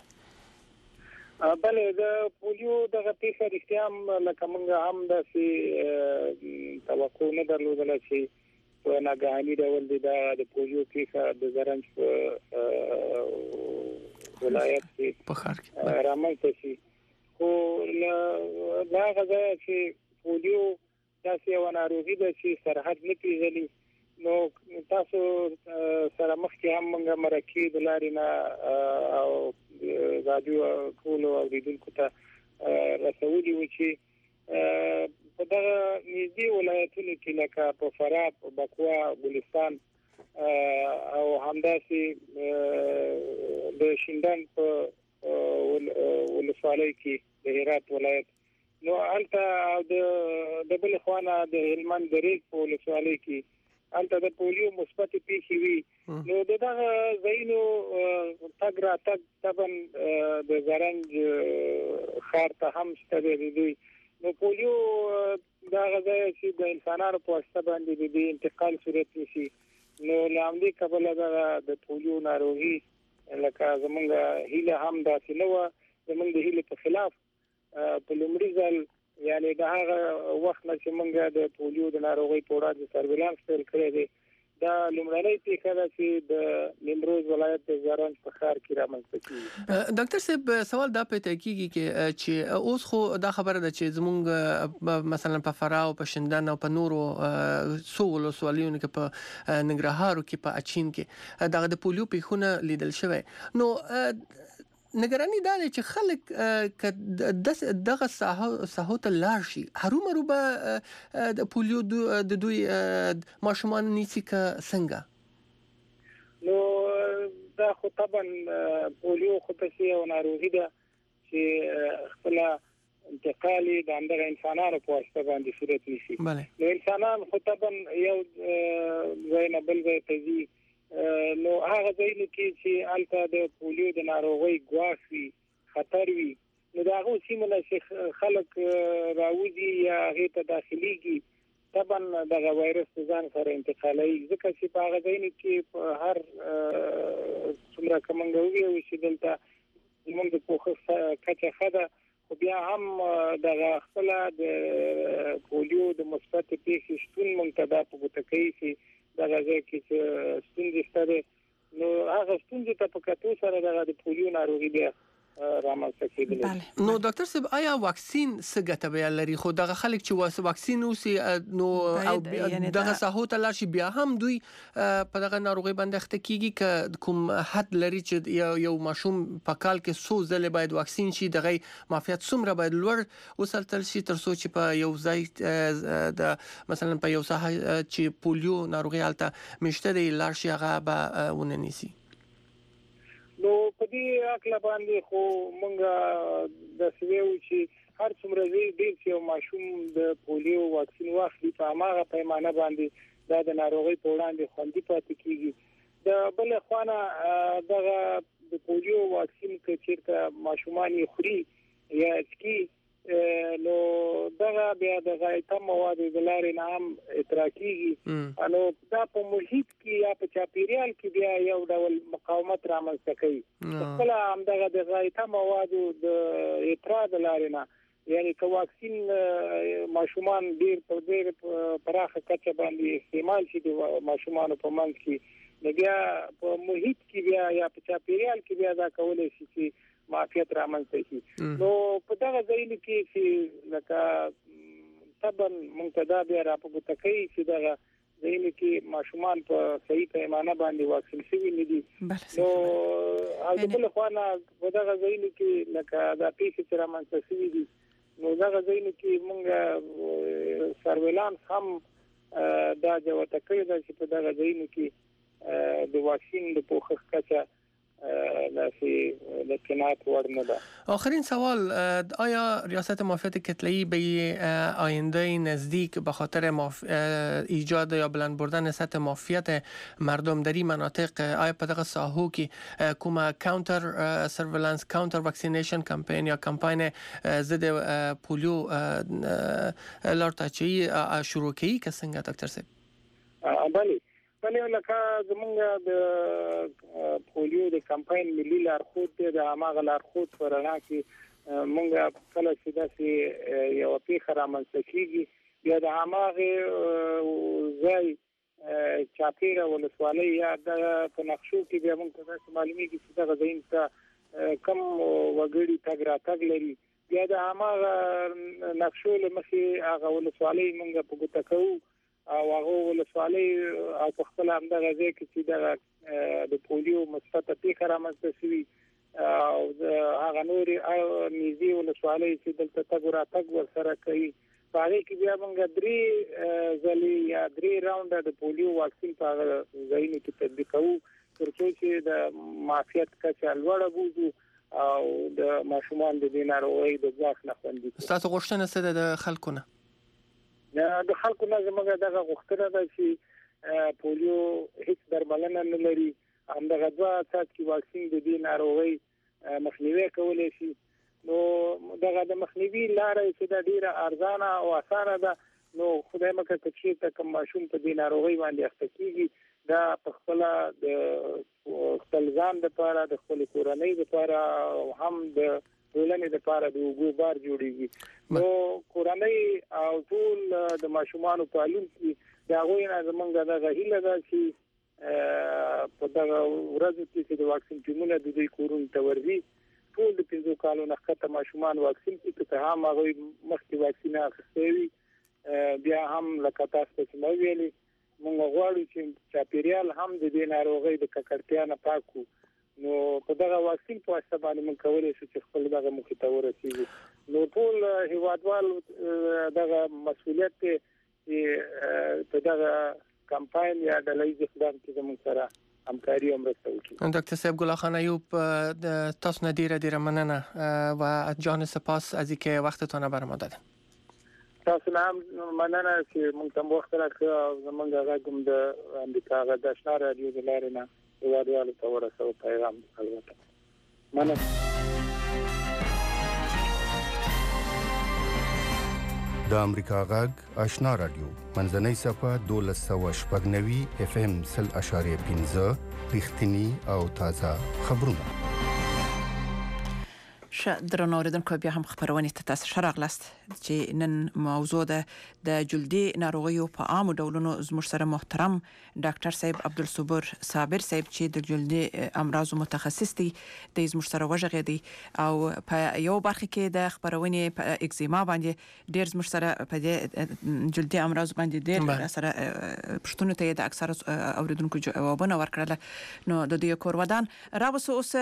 بله د پولیو دغه پیښه رښتیا هم لکه موږ هم داسې توقع نه درلودله چې په ناګهاني ډول د پولیو پیښه د زرنج په ولایت کې په ښار کې رامنځته شي. خو له هغه ځایه چې پولیو داسې یوه ناروغي ده چې سرحد نه پېژني نو تاسو سره مخکې هم موږ مرکې د لارې نه او رادیو ټولو اوریدونکو ته رسولي وو چې په دغه نږدې ولایتونو کې لکه په فراه بکوا ګلستان او همداسې د شینډنډ په ولسوالۍ کې د هرات ولایت نو هلته د بل خوا نه د هلمند د ریګ په ولسوالۍ کې هلته د پولیو مثبت پیښې وي نو دغه ځایونو تګ راتګ طبعا د زرنج ښار ته هم شته د دوی نو پولیو دا غذای چې د انسانانو په واسطه باندې د انتقال صورت نشي نو لامدي کبل د پولیو ناروغي لکه زمونږ هیله هم داسې نه و زمونږ د هیله په خلاف په لومړي ځل یعنی دا هغه وخت چې موږ د پولیو د ناروغي په وړاندې سرویلانس پیل کړی دی دا لومړنۍ پیښه ده چې د نیمروز ولایت د زرنج په ښار کې رامنځته کیږي. ډاکټر صاحب سوال دا پته کیږي چې اوس خو دا خبره ده چې زموږ مثلا په فراه او په شندن او په نورو سوالو سوالیونو کې په ننګرهار کې په اچین کې دغه د پولیو پیښونه لیدل شوی نو نگرانی دا دی چې خلک دغه ساحو ته لاړ شي هرومرو به د پولیو د دوی ماشومان نیسي که څنګه نو دا خو طبعا پولیو خو تاسو یو ناروغي ده چې خپل انتقالي د اندر انسانانو په واسطه باندې صورت نیسي نو انسانان خو طبعا یو ځای نه بل ځای ته ځي نو هغه ځای کې چې الته د پولیو د ناروغي ګواښي خطر وي نو دا هغه سیمه چې خلک راوځي یا هغه ته داخليږي طبعا دغه وایرس ځان سره انتقالوي ځکه چې په هغه ځای کې هر څومره کومنګوي او چې دلته موږ د پوښښ کچه خده خو بیا هم دغه خپل د پولیو د مثبت پیښې شتون منتدا په بوتکۍ کې دغه ځکه چې ستونزې ستاره نو هغه ستونزې ته په کتو سره دغه پولیو ناروغي بیا رامنځته کېدلی. نو ډاکټر صاحب آیا واکسین څه ګټه به لري خو دغه خلک چې واکسین اوسي نو او دغه ساحو ته لاړ شي بیا هم دوی په دغه ناروغي باندې اخته کیږي که کوم حد لري چې یو ماشوم په کال کې څو ځله باید واکسین شي دغه معافیت څومره باید لوړ وساتل شي تر څو چې په یو ځای د مثلا په یو ساحه چې پولیو ناروغي الته مشته دی لاړ شي هغه به وننسي. نو په دې اکل باندې خو مونږ د سویو چې هر څومره ډیر چې ماشوم د پولیو واکسین واخلي په هغه پیمانه باندې د ناروغي په وړاندې خوندي پاتې کیږي د بل خوانه دغه د پولیو واکسین کې چیرته ماشومان یې خوري یا سکی نو دغه بیا د غایطه مواد د لارې نه هم اتراکیږي نو دا په محیط کې یا په چاپیریال کې بیا یو ډول مقاومت رامنځته کوي خپل هم دغه د غایطه مواد د اترا د لارې نه یعنی که واکسین ماشومان ډیر پراخه کچه باندې استعمال شي د ماشومان په منځ کې نو بیا په محیط کې بیا یا په چاپیریال کې بیا دا کولای شي چې معافیت رامنځته شي نو په دغه ځای کې چې لکه طبعا منتدا بیا را په بوتکۍ چې دغه ځای کې ماشومان په صحیح پیمانه باندې واکسین شوي نه دي نو هغه بل خوانه په دغه ځای کې لکه دا پیښې چې رامنځته شوي دي نو دغه ځای کې موږ سرویلانس هم دا جوته کړی دا چې په دغه ځای کې د واکسین د پوښښ کچه آخرین سوال آیا ریاست معافیت کتله‌ای به آینده نزدیک به خاطر ایجاد یا بلند بردن سطح معافیت مردم در این مناطق آیا په دغه ساحو کې کومه کاونتر سرویلنس کاونتر واکسینیشن کمپین یا کمپاین ضد پولیو لارتاچی شروع کی که څنګه ډاکټر صاحب؟ بله لکه زمونږ د پولیو د کمپاین ملي لارښود دی د هغه لارښود په رڼا کې مونږ کله چې داسې یو پیښه رامنځته کیږي یا د هغه ځای چاپیره ولسوالۍ یا د په نقشو کې بیا مونږ ته معلومیږي چې دغه ځای ته کم وګړي تګ راتګ لري بیا د هغه نقشو له مخې هغه ولسوالۍ مونږ په ګوته کوو او هغه ولسوالۍ او په خپل همدغه ځای کې چې د پولیو مثبته پیښه رامنځته شوي او هغه نورې نږدې ولسوالۍ چې دلته تګ راتګ ورسره کوي په هغې کې بیا موږ 3 ځلې یا 3 راونډه د پولیو واکسین په هغه ځایونو کې تطبیق کوو تر څو چې د معافیت کچه لوړه بوځو او د ماشومان د دې ناروغۍ د ګواښ نه خوندي کړو. ستاسو غوښتنه څه ده د خلکو نه؟ د خلکو نه زموږ دغه غوښتنه ده چې پولیو هیڅ درملنه نه لري همدغه 2 ساعت کې واکسین د دې ناروغۍ مخنیوي کولای شي نو دغه د مخنیوي لارې چې د ډیره ارزانه او اسانه ده نو خدای مکه چې تک ماشوم په دې ناروغي باندې اخته کیږي دا په خپل د خپل ځان لپاره د خپل کورنۍ لپاره او هم د ټولنې لپاره د وګړو جوړیږي نو کورنۍ او ټول د ماشومان پالونکي دا غوښنه زمونږ د غهیله ده چې په دغه ورځو کې د واکسین ټیمونه د دوی کورونو ته ورځي ټول د 5 کالو نه ښکته ماشومان واکسین کې ته هم هغه مخکې واکسین اخیستي بیا هم لکه تاسو چې نو ویلي موږ غواړو چې چاپیریال هم د دې ناروغۍ د ککړتیا نه پاکو نو په دغه واکسین په واسطه باندې موږ کولای شو چې خپل دغه مخې ته ورسېږو نو ټول هیوادوال دغه مسؤلیت په دغه کمپاین یا د لایز اقدام کې زموږ سره همکاري امرسته وکړي. دکتر صاحب گل خان ایوب تاسو نه ډیره مننه و جان سپاس از اینکه وقتتون برای ما دادین. تاسو هم مننه چې موږ ته وخت راکړ زمونږ غږم د امریکا غږ د آشنا رادیو د لارې نه هیوادوالو ته ورسوي پیغام البته مننه. د امریکا غږ آشنا رادیو منځنۍ صفحه 1290 اف ام 0.15 رښتینی او تازه خبرونه. درنو اوریدونکو بیا هم خبرونه ته تاسو شراغلاست چې نن موضوع ده د جلدي ناروغیو په عامو ډولونو زموږ سره محترم ډاکټر صاحب عبدالصبور صابر صاحب چې د جلدي امراض متخصص دی د زموږ سره وژغې دی او په یو برخه کې د خبرونه په اگزیما باندې ډیر زموږ سره په دې جلدي امراض باندې ډیر سره پښتون ته د اکثر اوریدونکو جوابونه ورکړل نو د دې کور ودان راوسو اوس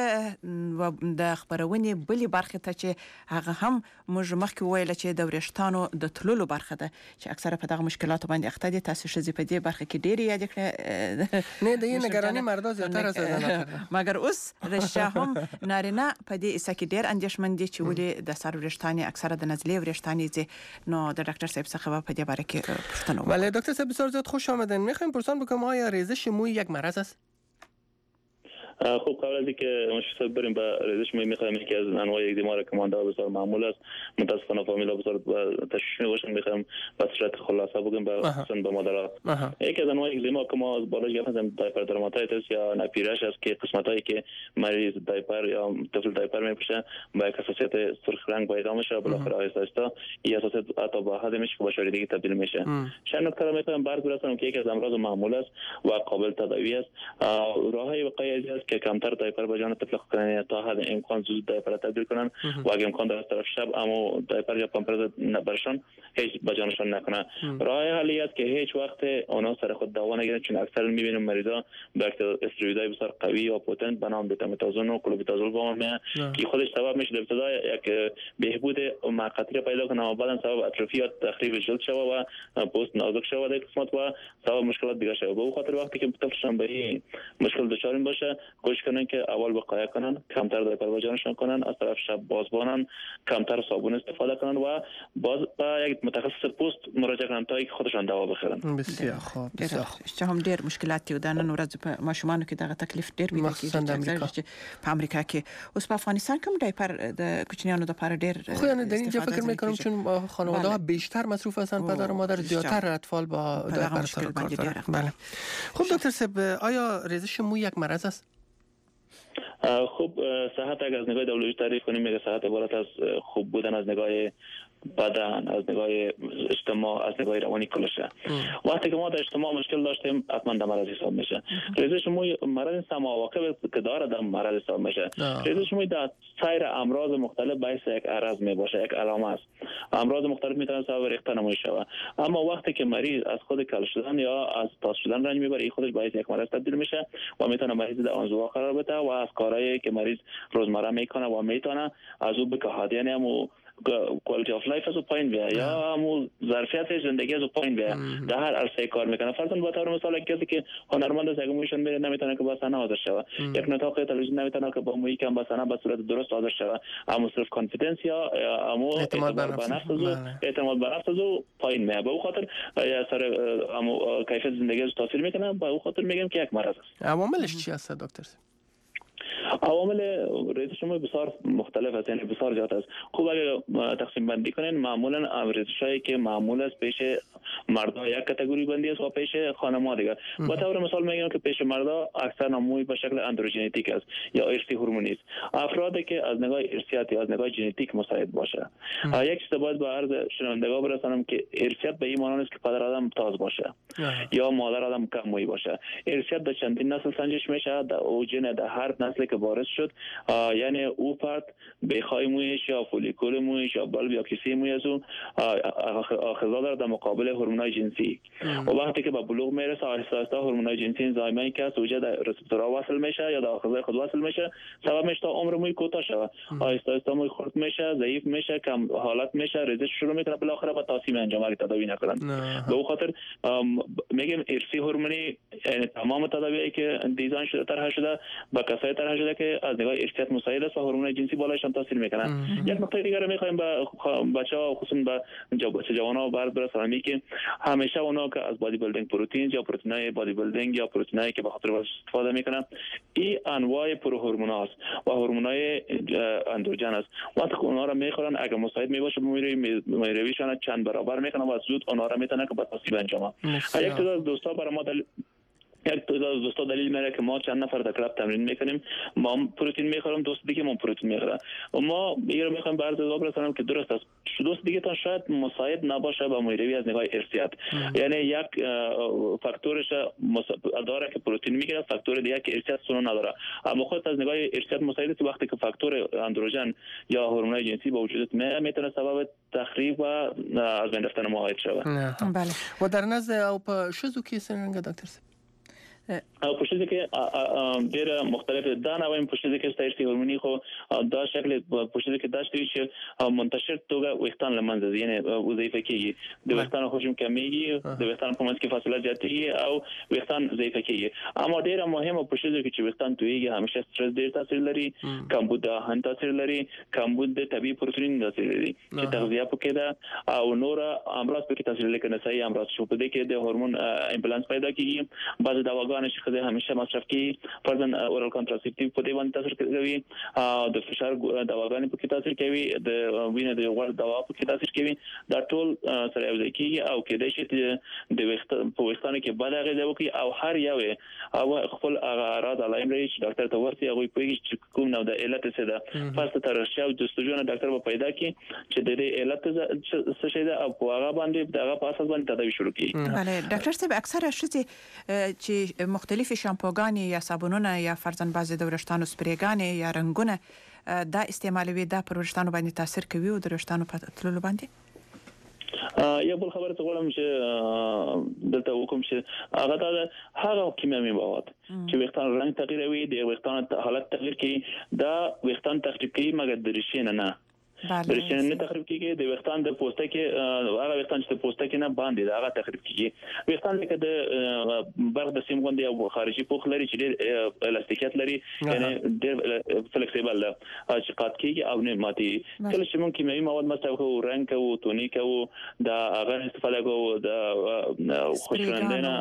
د خبرونه بلې برخه ته چې هغه هم موږ مخکې ویل چې د ورشتانو د تللو برخه ده چې اکثره په دغه مشکلاتو باندې اخته دي تاسو شې په دې برخه کې ډېری یاد کړئ نه د نگرانی مردا زیاتره زدن مګر اوس رشته هم نارینه په دې اسه کې ډېر اندیشمن دي چې ولې د سر ورشتاني اکثره د نزلې ورشتاني دي نو د ډاکټر صاحب څخه په دې باره کې پوښتنه وکړم. بله دکتر صاحب بسیار زیاد خوش آمدین. میخوایم پرسان بکنم آیا ریزش موی یک مرض است؟ خب قبل از اینکه مشخص بریم به ریزش موی میخوایم یکی از انواع اگزیما را که مانده بسیار معمول است متاسفانه فامیلا بسیار تشویش میباشن میخوایم به صورت خلاصه بگیم به مادرها یکی از انواع اگزیما که ما از بالا گفتیم دایپر درماتایتس یا نپیرش است که قسمتایی که مریض دایپر یا طفل دایپر میپوشه با یک حساسیت سرخ رنگ پیدا میشه بالاخره آهسته آهسته این حساسیت حتی با حد میشه که به شاریدگی تبدیل میشه. چند نکته را میخوایم بررسی که یکی از امراض معمول است و قابل تداوی است. راههای وقایعی است که کمتر دایپر به جان طفل کنن تا حد امکان زود دایپر تبدیل کنن و اگه امکان داره طرف شب اما دایپر یا پامپرز برشان هیچ به جانشان نکنه. راه حلی است که هیچ وقت اونا سر خود دوا نگیرن چون اکثر میبینیم مریضا با استروئیدهای بسیار قوی و پوتنت به نام بتامتازون و کلوبیتازول با میاد که خودش سبب میشه در ابتدا یک بهبود موقتی پیدا کنه و بعدا سبب اتروفی یا تخریب جلد شوه و پوست نازک شوه در قسمت و سبب مشکلات دیگه شوه. به خاطر وقتی که طفلشون به این مشکل دچار باشه کوشش کنن که اول وقایع کنن کمتر دایپر به جانشان کنن از طرف شب بازبانن کمتر صابون استفاده کنن و باز با یک متخصص پوست مراجعه کنن تا اینکه خودشان دوا بخورن. بسیار خوب بسیار خوب. چې هم ډیر مشکلات دي د نن ورځ په ماشومانو کې دغه تکلیف ډیر وي چې په امریکا کې اوس په افغانستان کې دایپر د کوچنیانو لپاره ډیر خو نه در اینجا فکر میکنم چون خانواده‌ها بیشتر مصروف هستند پدر و مادر زیادتر اطفال با دایپر سر کار دارن. بله. خب دکتر صاحب آیا ریزش مو یک مرض است؟ خب صحت اگر از نگاه بیولوژی تعریف کنیم میگه صحت عبارت از خوب بودن از نگاه بدن از نگاه اجتماع از نگاه روانی کلشه. وقتی که ما در اجتماع مشکل داشتیم حتما در مرض حساب میشه. ریزش موی مرض سماواقع که داره در مرض حساب میشه. ریزش موی در سایر امراض مختلف باعث یک عرض میباشه یک علامه است. امراض مختلف میتونن سبب ریختن موی شوه اما وقتی که مریض از خود کل شدن یا از تاس شدن رنج میبره این خودش باعث یک مرض تبدیل میشه و میتونه مریض در انزوا قرار بده و از کارهایی که مریض روزمره میکنه و میتونه از او بکاهد یعنی همو کوالیتی اف لایف از پایین بیاد یا همو ظرفیت زندگی از پایین بیاد در هر عرصه کار میکنه. فرضاً به طور مثال کسی که هنرمند است اگه مویشون میره نمیتونه که با صحنه حاضر شود یک نطاق تلویزیون نمیتونه که با مویی کم با صحنه به صورت درست حاضر شود اما صرف کانفیدنس یا اما اعتماد به نفس از پایین میاد به خاطر اثر اما کیفیت زندگی از تاثیر میکنه به خاطر میگم که یک مرض است. عواملش چی هست دکتر؟ عوامل ریزش موی بسیار مختلف است، یعنی بسیار زیاد است. خوب اگر تقسیم بندی کنین معمولا ریزشایی که معمول است پیش مردا یک کاتگوری بندی است و پیش خانم‌ها دیگر. به طور مثال میگم که پیش مردا اکثر موی به شکل اندروژنتیک است یا ارثی هورمونی است. افرادی که از نگاه ارثیاتی از نگاه ژنتیک مساعد باشه. یک چیز باید به عرض شنوندگان برسانم که ارثیات به این معنی است که پدر آدم تاز باشه یا مادر آدم کم موی باشه. ارثیات در چندین نسل سنجش میشه، در او جن در هر نسلی که وارث شد، یعنی او فرد بخای مویش یا فولیکول مویش یا بلب یا کیسه موی از او آخذا داره در مقابل هورمونای جنسی. و وقتی که به بلوغ میرسه آهسته آهسته هورمونای جنسی انزایمی که سوژه در رسپتورها وصل میشه یا در آخذه خود وصل میشه، سبب میشه تا عمر موی کوتاه شه. آهسته آهسته موی خرد میشه، ضعیف میشه، کم حالت میشه، ریزش شروع میکنه، بالاخره با تاسیم انجام ولی تداوی نکنن. به اون خاطر میگم ارثی هورمونی یعنی تمام تداویایی که دیزاین شده طرح شده با کسایی طرح شده که از نگاه ارثیات مساعد است و هورمونای جنسی بالایشان تاثیر میکنن. یک نکته دیگه میخوایم به بچه‌ها خصوصا به جوان‌ها برسانیم که همیشه اونا که از بادی بیلدینگ پروتئین یا پروتئینای بادی بیلدینگ یا پروتئینایی که به خاطر استفاده میکنن این انواع پروهورموناست و هورمونای اندروژن است. وقتی اونا را میخورن اگر مساعد میباشه میرویشان چند برابر میکنن و زود اونا را میتونن که با تاثیر انجام. یک تعداد دوستا برای ما یک تعداد دوستا دلیل میاره که ما چند نفر در کلاب تمرین میکنیم، ما پروتئین میخورم، دوست دیگه ما پروتئین میخوره و ما دیگه رو میخوایم به عرض ذوق برسونم که درست است دوست دیگه تا شاید مساعد نباشه با مویروی از نگاه ارثیات، یعنی یک فاکتورش داره که پروتئین میگیره، فاکتور دیگه که ارثیات سونو نداره، اما خود از نگاه ارثیات مساعد است. وقتی که فاکتور اندروژن یا هورمونای جنسی به وجودت میتونه سبب تخریب و از بین رفتن مواد شود. بله. و در نزد او په شذو کې څنګه ډاکټر او پوشیده که ډیر مختلف دا نوعیم پوشیده که ستایشتی هورمونی خو دا شکل پوشیده که داشتی چې منتشر توګه وختان لمنځه یعنی ضعیفه کیږي، د وختان حجم کمیږي، د وختان په منځ کې فاصله زیاتېږي او وختان ضعیفه کیږي. اما ډیره مهمه پوشیده کې چې وختان تویږي همیشه استرس ډیر تاثیر لري، کمبود هم تاثیر لري، کمبود د طبي پروتئین تاثیر لري چې تغذیه پکې ده او نور امراض پکې تاثیر لري. کنه صحیح امراض شو په دې کې د هورمون امبالانس پیدا کیږي. بعض دواګان چې خدای همیشه مصرف کی فرضاً اورال کنتراسپټیو په دې باندې تاثیر کوي، د فشار دواګانې په کې تاثیر کوي، د وینې د غوړ دوا په کې تاثیر کوي. دا ټول سره یو ځای کیږي او کېدای شي د وخت په وختانه کې بل هغه ځای وکړي او هر یو او خپل اعراض علایم لري چې ډاکټر ته ورسي هغه پوهیږي چې کوم نوع د علت څه ده. فاست ترشح او جستجو نه ډاکټر به پیدا کړي چې د دې علت څه شي ده او هغه باندې دغه په اساس باندې تداوی شروع کړي. بله ډاکټر صاحب اکثره شته چې مختلف شامپوګانې یا صابونونه یا فرضاً بعضی د ورشتانو سپریګانې یا رنگونه دا استعمالوي دا پر ورشتانو باندې تاثیر کوي او د ورشتانو په تللو باندې یا بل خبره ته غواړم چې دلته وکم چې هغه کیمیاوي مواد چې وختان رنگ تغییروي، د وختان حالت تغییر کوي، دا وختان تخریب کوي مګر د ریښې نه درشن نه تخریب کیږي. د وختان د پوستکي هغه وختان چې د پوستکي نه باندې دا هغه تخریب کیږي. وختان لکه د برق د سیم غوندي او خارجي پوښ لري چې ډېر الاستیکیت لري، یعنی ډېر فلیکسیبل ده چې قات کیږي او نه ماتي. کله چې مونږ کیمیاوي مواد مصرف کوو، رنګ کوو، تونیک کوو، دا هغه استفاده کوو د خوشرندنه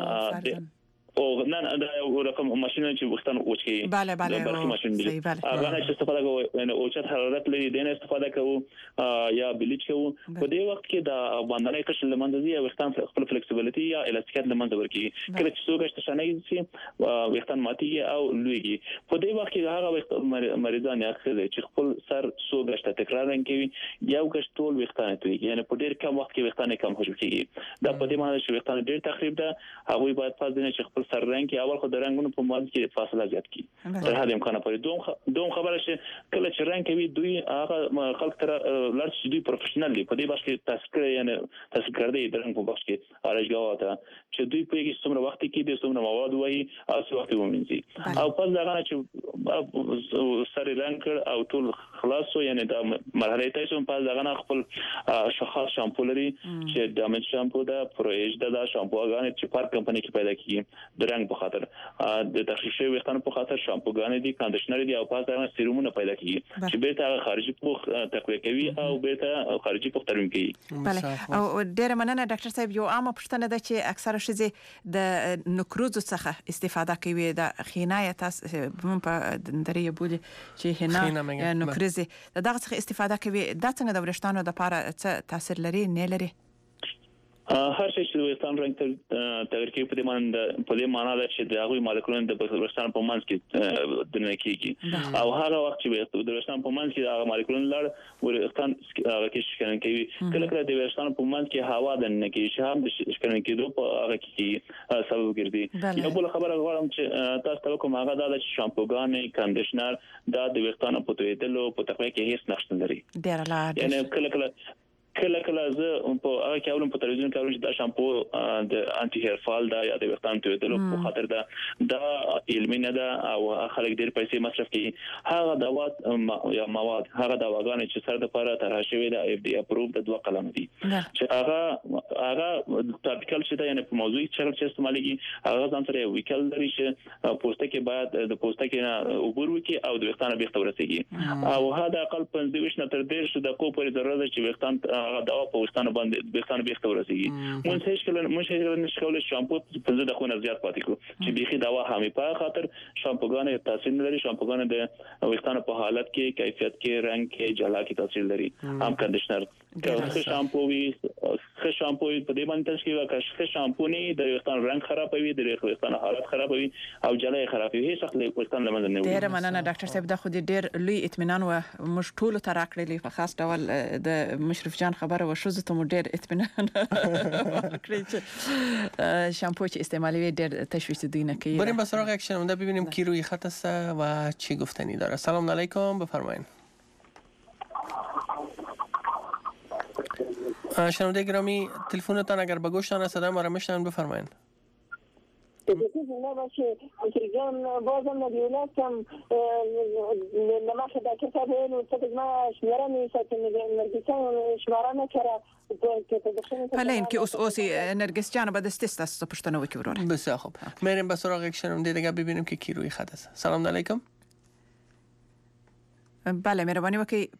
او نه دا یو رقم ماشين چې وختان اوچي بله برقي ماشين دي صحیح بله هغه چې استفاده کوو یعنی اوچت حرارت لري دینه استفاده کوو یا بلیچ کوو. په دې وخت کې دا باندې کښ لمنځي یا وختان خپل فلیکسیبিলিټي یا الاستیکیت لمنځه ورکی کله چې څوک شنه شي وختان ماتي او لویږي. په دې وخت کې هغه وخت مریضان یا چې خپل سر څوک تکرار کوي یو کښ ټول وختان توي یعنی په ډېر کم وخت کې وختان کم حجم کیږي. دا په دې معنی چې وختان ډېر تخریب ده. هغه باید پاس دینه چې خپل سر رنګ اول خو د رنگونو په مابین کې فاصله زیات کی تر حد امکانه پورې. دوم خبره چې کله چې رنگ کوي دوی هغه خلک تر لارج دوی پروفیشنل دي په دې باندې تاسو یعنی تاسو کړی د رنگ په باندې کې ارزګاوته چې دوی په کې څومره وخت کې د څومره مواد وایي او څو وخت ومنځي او پس دا غواړي چې سر رنگ او ټول خلاصو یعنی د مرحله ته چې په ځای خپل شخص شامپو لري چې دامج شامپو دا پرویج دا شامپو غانې چې پر کمپنی کې پیدا کیږي. د رنګ په خاطر د تخریب شوی وختانو په خاطر شامپوګان دي کاندیشنر دي او پاس دا سیرومونه پیدا کیږي چې بیرته خارجي پوخ تقویه کوي او بیرته خارجي پوخ ترمیم کوي. بله او ډیره مننه ډاکټر صاحب. یو عامه پوښتنه ده چې اکثره ښځې د نکروزو څخه استفاده کوي د خینای تاسو په درې بوله چې هنا نکرزي دغه څخه استفاده کوي دا څنګه د ورشتانو د لپاره څه تاثیر لري نه لري؟ هر شي چې وستان رنګ تغیر کوي په دې معنی ده چې د هغه مالیکولونه د وستان په منځ کې د نه کیږي او هغه وخت چې د وستان په منځ کې هغه مالیکولونه لړ وستان هغه کې شکرن کوي کله کله د وستان په منځ کې هوا د نه کیږي چې هم د شکرن کېدو په هغه کې سبب ګرځي. یو بل خبره غواړم چې تاسو ته کوم هغه دا چې شامپوګان کاندیشنر دا د وستان په تویدلو په تقویه کې هیڅ نشته لري. ډیر لا یعنی کله زه په هغه کې اولم په تلویزیون کې اولم چې دا شامپو د انټي هیر فال دا یا د وختان تویدلو په خاطر دا علمي نه ده او خلک ډیر پیسې مصرف کوي. هغه دوا یا مواد هغه دواګان چې سره د لپاره طرح شوی د اف ډي اپروف د 2 قلم دي چې هغه ټاپیکل شته یعنی په موضوعي شکل چې استعماليږي هغه ځان سره وکیل لري چې پوسټه کې باید د پوسټه کې عبور وکي او د وختانه بیخته ورسیږي او هدا اقل 15 نه تر 10 د کو پورې ضرورت چې وختان دوا په وستانه باندې وستانه بیخته ورسیږي. مونږ هیڅ نشکول شامپو په زړه خو نه زیات پاتې کو چې بیخي دوا همي په خاطر شامپوګان تاثیر لري. شامپوګان د وستانه په حالت کې کیفیت کې رنګ کې جلا کې تاثیر لري. هم کاندیشنر که شامپو وي ښه شامپو په دې باندې تشکیل ښه شامپو نه د وستانه رنګ خرابوي د وستانه حالت خرابوي او جلا خرابوي هیڅ خپل وستانه لمنځه نه وړي. ډیر مننه ډاکټر صاحب دا خو ډیر لوی اطمینان و موږ ټول ته راکړلې په خاص ډول د مشرف جان خبره و شوزه ته مو ډیر اطمینان کړی چې شامپو چې استعمالوي ډیر تشویش دینه کوي. بریم به سراغ یک شنونده ببینیم کی روی خط است و چی گفتنی داره. سلام علیکم بفرمایید. شنونده گرامی تلفنتان اگر به گوشتان صدا ما را میشنوید بفرمایید. نه باشه جان بازم ندیولت کم نماشه در کتاب اینو تک ما شماره میشه که نرگسان شماره نکره پلین که اوسی نرگس جان با دستست است پشتنو که برونه. بسیار خوب میریم به سراغ یک شنونده دیگه ببینیم که کی روی خط است. سلام علیکم. بله مهربانی وکي.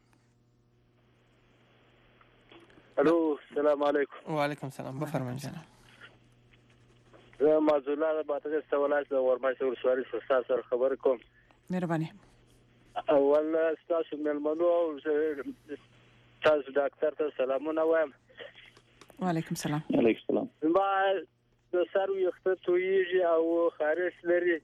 الو السلام علیکم. و علیکم السلام بفرمایید جناب. زه مازولا باطل سوالات د ورمایشه ورسواري سره سره خبر کوم. مهرباني. اول تاسو ملمنو او تاسو ډاکټر ته سلامونه وایم. وعلیکم السلام. وعلیکم السلام. ما د سر یخته تویږي او خارش لري.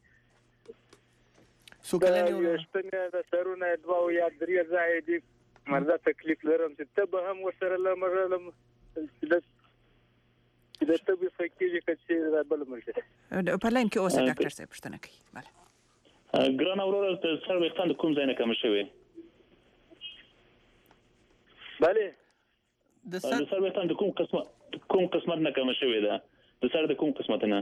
سوکلنی شپنه د سرونه دوا یا درې ځای دي مرزه تکلیف لرم چې ته به هم ورسره لمرلم د طبي فکرې کچې بل مرشه په لاین کې اوسه ډاکټر صاحب پښتنه کوي. بله ګران اورور ته سر وختان کوم ځای نه کم شوی؟ بله د سر وختان کوم قسمت نه کم شوی ده د سر د کوم قسمت نه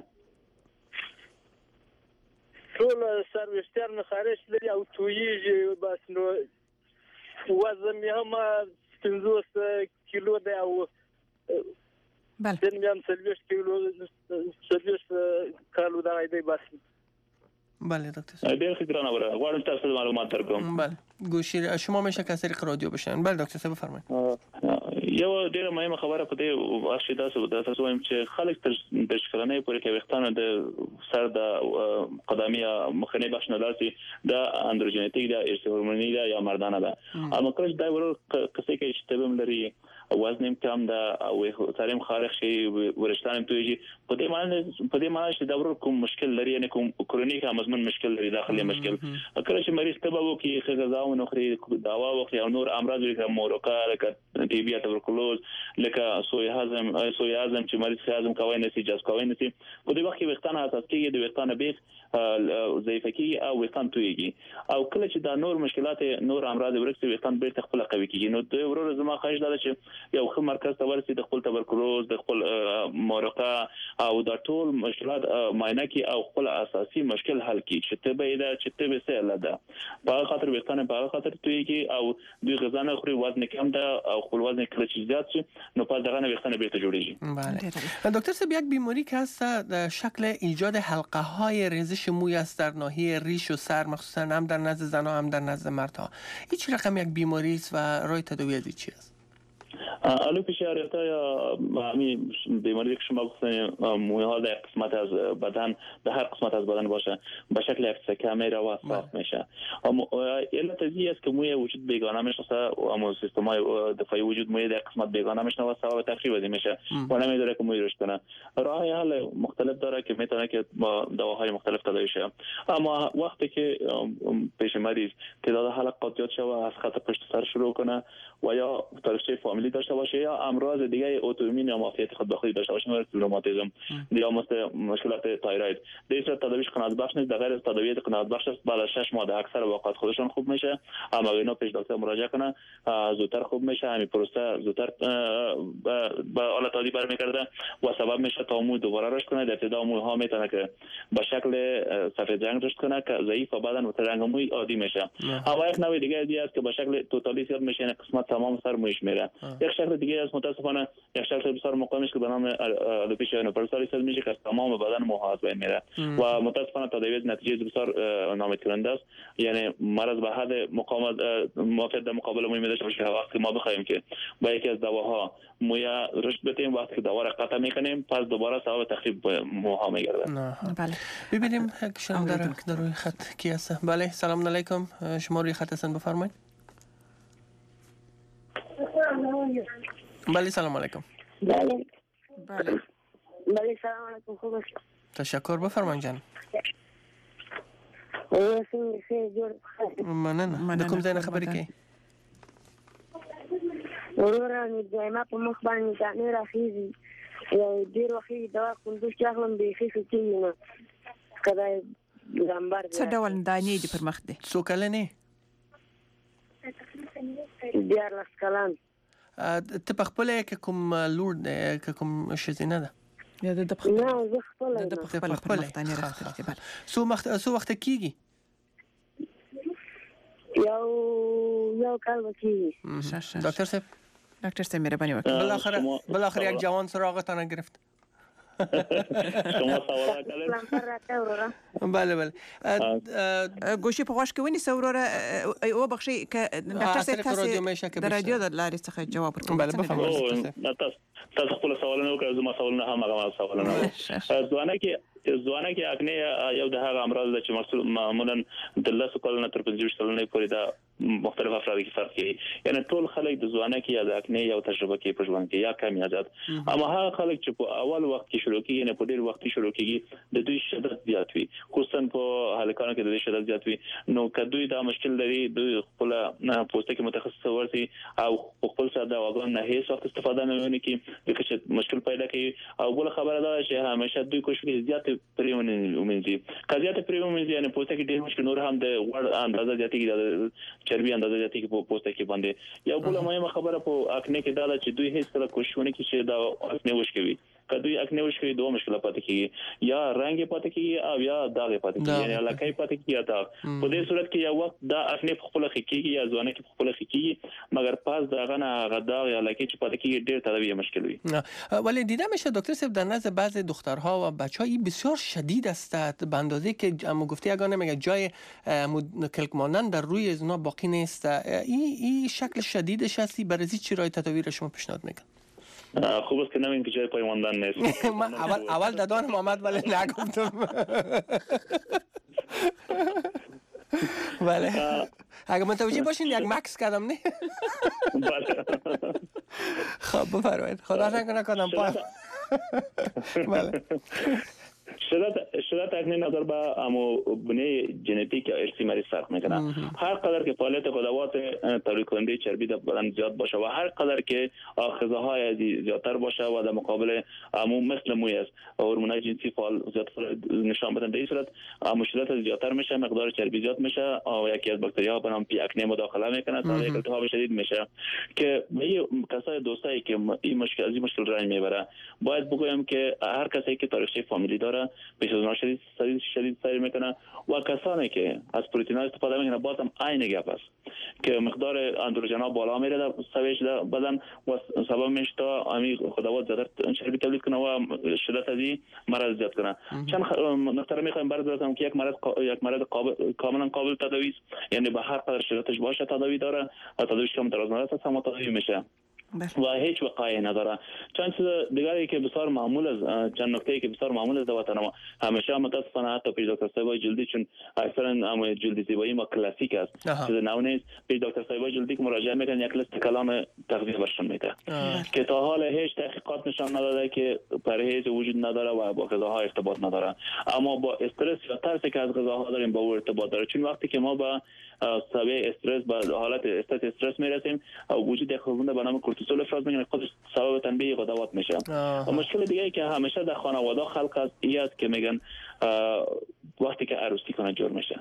ټول سر وختان خارج لري او تویږي بس نو وزن یې هم 50 کیلو دی او بله دنیام سلویش کالو دا ایدی بس. بله دکتر صاحب ډیر ښه ګرانه وره غواړم تاسو معلومات درکوم. بله گوشی شما میشه که طریق رادیو بشن. بله دکتر صاحب بفرمایید. یو ډیره مهمه خبره په دې واسطه تاسو وایم چې خلک تر شکرانه پورې کې وختانه د سر د قدمی مخنی بخش نه داسي د اندروجینیټیک د هورموني یا مردانه ده. اما کله دا ورو کسې کې اشتباه لري وزن کم ده او سالم خارج شي ورشتان تویږي په دې معنی چې دا ورو کوم مشکل لري یعنی کوم کرونیک مزمن مشکل لري داخلي مشکل کله چې مریض ته به وکي غذا نو خري دوا وخت او نور امراض لکه موروکا لکه ټي بي تبرکلوز لکه سوی هضم چې مریض هضم کوي نشي جذب کوي نشي په دې وخت کې وختانه اساس کې د وختانه بیخ ضعیف کی او وختان تویږي او کله چې دا نور مشکلات نور امراض ورکسي وختان بیرته خپل قوي کیږي. نو دوی ورو زما خواهش ده چې یو ښه مرکز ته ورسي د خپل تبرکلوز د خپل مورقه او د ټول مشکلات معاینه کی او خپل اساسي مشکل حل کی چې ته به دا چې ته به سه ده په خاطر وختانه په خاطر توی کی او دوی غذا نه خوري وزن کم ده او خپل وزن کله چې زیات شي نو په دغه نه وختانه به ته جوړیږي. بله دکتر صاحب یک بیماری که هست در شکل ایجاد حلقه های ریزش موی است در ناحیه ریش و سر مخصوصا هم در نزد زنها هم در نزد مردها. این چه رقم یک بیماری است و راه تداوی از چی است؟ آلوپیشیا ریتا یا همین بیماری که شما گفتین موی ها در قسمت از بدن در هر قسمت از بدن باشه به شکل یک سکه میره و صاف میشه. علت ازی است که موی وجود بیگانه میشه و سیستم های دفاعی وجود موی در قسمت بیگانه میشه و سبب تخریب میشه و نمیذاره که موی رشد کنه. راه حل مختلف داره که میتونه که با دواهای مختلف تداوی شه. اما وقتی که پیش مریض تعداد حلقات زیاد شه و از خط پشت سر شروع کنه و یا تاریخچه فامیلی داشته باشه یا امراض دیگه اتوایمون یا معافیت خود بخودی داشته باشه مثل روماتیسم یا مثل مشکلات تایروید در این صورت تداویش قناعت بخش نیست. در غیر از تداوی قناعت بخش است بعد از 6 ماه اکثر اوقات خودشون خوب میشه اما اینا پیش دکتر مراجعه کنه زودتر خوب میشه. همین پروسه زودتر به حالت عادی برمیگرده و سبب میشه تا مو دوباره رشد کنه. در ابتدا مو ها میتونه که به شکل سفید رنگ رشد کنه که ضعیف و بعدن رنگ موی عادی میشه. اما یک نوع دیگه است که به شکل توتالی زیاد میشه یعنی قسمت تمام سر مویش میره. یک شکل دیگه از متاسفانه یک شکل بسیار مقاوم است که به نام آلوپیشیا یونیورسالیس میشه که تمام بدن موها از بین میره و متاسفانه تداوی نتیجه بسیار ناامید کننده است. یعنی مرض به حد مقاومت موافق در مقابل موی میده باشه. وقتی ما بخوایم که با یکی از دواها موی رشد بدیم وقتی که دوا را قطع میکنیم پس دوباره سبب تخریب موها میگرده. بله ببینیم شما در روی خط کی هست. بله سلام علیکم شما روی خط هستن بفرمایید. بله سلام علیکم. بله بله بله سلام علیکم خوب است. تشکر بفرمایید جان. مننه د کوم ځای نه خبرې کوي؟ وروره نو دایمه په مخ باندې دانې راخیږي یو ډېر وخت دوا کندوز چې اخلم بیخي ښه کېږي نه کله ګامبر څه ډول دانې دي پر مخ دي؟ څو کلنې؟ 14 کلن. ته په خپله که کوم لور دی که کوم ښځینه ده؟ یا د نه زه خپله د خپله پر مخ دانې راخیږي. بله څو وخت کېږي؟ یو کال به کېږي. دکتر صاحب مهرباني وکړئ. بالاخره یک جوان سراغتان گرفت. شما سوال کردید؟ بله گوشی په غوږ کې ونیسه وروره او بخښئ که ډاکټر صاحب تاسې د رادیو د لارې څخه جواب ورکوئ. بله بفرمایئ. تاسو خپل سوالونه وکړئ زما سوالونه هم هغه سوالونه ځوانه کې اکنه یو د هغه امراض چې معمولا د 10 کلونو تر 25 کلونو پورې دا مختلف افراد کې فرق کوي. یعنی ټول خلک د ځوانه کې یا د اکنه یو تجربه کې په ژوند کې یا کم یا زیات اما هغه خلک چې په اول وخت کې شروع کیږي نه په ډیر وخت کې شروع کیږي د دوی شدت زیات وي خصوصا په هلکانو کې د دوی شدت زیات وي. نو کدوې دا مشکل لري دوی خپل پوسټ کې متخصص ورسي او خپل ساده دواګان نه هیڅ وخت استفاده نه کوي کې د کچ مشکل پیدا کوي. او بل خبره ده چې همیشه دوی کوشش کوي زیات پریمونی ومنځي کزیات پریمونی یعنی پوسټ کې ډیر مشکل نور هم د وړ اندازه زیاتې کې د چربي اندازه زیاتې کې په پوسټ کې باندې یو بل مهمه خبره په اکنه کې دا چې دوی هیڅ کله کوشش نه کوي چې دا اکنه وشکوي. کدوې اکنه وشکوي دوه مشکل پاتې کیږي یا رنگ پاتې کیږي او یا داغ پاتې کیږي یعنی لکه پاتې کیږي تا په دې صورت کې یو وخت دا اکنه په خپل خکېږي یا ځوانه کې په خپل خکېږي مگر پاس داغه نه غداغ یا لکه چې پاتې کیږي ډېر تداوی مشکل وي. ولی دیده میشه دکتر صاحب در نزد بعضی دخترها و بچه‌ها این بسیار شدید است به اندازه که اما گفتی یگانه میگه جای کلک مانند در روی ازنا باقی نیست. این شکل شدیدش هستی برای چی راه تداوی شما پیشنهاد میکنید؟ خوب است که نمیم که جای پایماندن نیست. من اول دادانم آمد ولی نگفتم. بله اگه متوجه باشین یک مکس کردم نه؟ بله خب بفرمایید خدا نکنه کدام پای. بله شدت اکنون نظر به امو بنیه ژنتیک یا ارثی مریض فرق میکنه. هر قدر که فعالیت خودروات تولید کننده چربی در بدن زیاد باشه و هر قدر که آخذهای زیادتر باشه و در مقابل امو مثل موی است هورمونای جنسی فعال زیاد نشان بدن، در این صورت امو شدت زیادتر میشه، مقدار چربی زیاد میشه و یکی از باکتریاها به نام پی اکنه مداخله میکنه تا یک التهاب شدید میشه که به کسای دوستایی که این مشکل رنج میبره باید بگویم که هر کسی که تاریخچه فامیلی داره به سوزش شدید سیر میکنه و کسانی که از پروتئین استفاده میکنه بازم عین گپ است که مقدار اندروژن‌ها بالا میره در سویش بدن و سبب میشه تا امی خودروات زیادتر چربی تولید کنه و شدت از این مرض زیاد کنه. چند نکته میخوایم بررسی که یک مرض کاملا قابل تداوی است، یعنی به هر قدر شدتش باشه تداوی داره، تداویش کم دراز مدت است اما تداوی میشه و هیچ وقایعی نداره. چند چیز دیگری که بسیار معمول است، چند نکته‌ای که بسیار معمول است در وطن ما همیشه متاسفانه حتی پیش دکتر صاحبای جلدی چون اکثرا هم جلدی زیبایی ما کلاسیک است چیز نو نیست، پیش دکتر صاحبای جلدی که مراجعه میکنن یک لیست کلام تغذیه برشون میده که تا حال هیچ تحقیقات نشان نداده که پرهیز وجود نداره و با غذاها ارتباط نداره، اما با استرس یا ترسی که از غذاها داریم با او ارتباط داره. چون وقتی که ما با سابقه استرس به حالت استرس میرسیم وجود یک هورمون به نام کورتیزول افراز میکنه، خودش سبب تنبیه غدوات میشه. و مشکل دیگه ای که همیشه در خانواده خلق است این است که میگن وقتی که عروسی کنه جور میشه.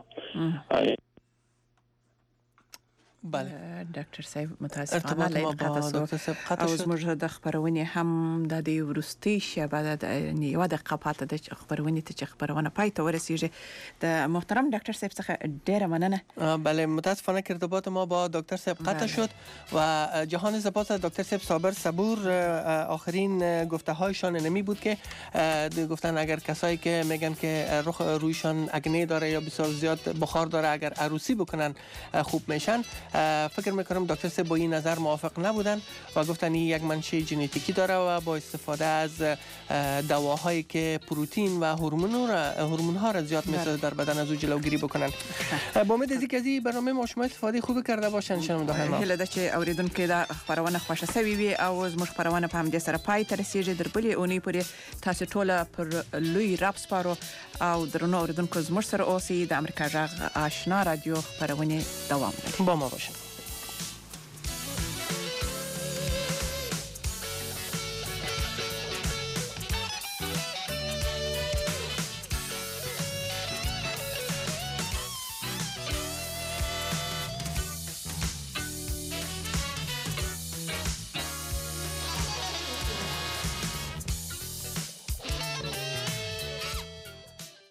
بله ډاکټر صاحب متاسفانه له قطع او زموږ د خبرونې هم د دې ورستي شبه د یو د قپاته د خبرونې ته خبرونه پای ته ورسیږي. د محترم ډاکټر صاحب څخه ډیره مننه. بله متاسفانه که ارتباط ما با دکتر صاحب قطع شد و جهان سپاس از دکتر صاحب صابر صبور. آخرین گفته هایشان نمی بود که گفتن اگر کسایی که میگن که رویشان اگنه داره یا بسیار زیاد بخار داره اگر عروسی بکنن خوب میشن، فکر میکنم دکتر صاحب با این نظر موافق نبودن و گفتن این یک منشأ ژنتیکی داره و با استفاده از دواهایی که پروتئین و هورمون‌ها را زیاد میسازه در بدن از او جلوگیری بکنن. با امید از اینکه از این برنامه ما شما استفاده خوب کرده باشن شنونده‌های ما. هله ده چې اوریدونکو دا خبرونه خوښه سوي وي او زموږ خبرونه په همدې سره پای ته رسیږي. در بلې اونۍ پورې تاسو ټوله پر لوی راب سپارو او درنو اوریدونکو زموږ سره اوسئ. د امریکا غږ آشنا رادیو خبرونه دوام لري. با ما باشئ.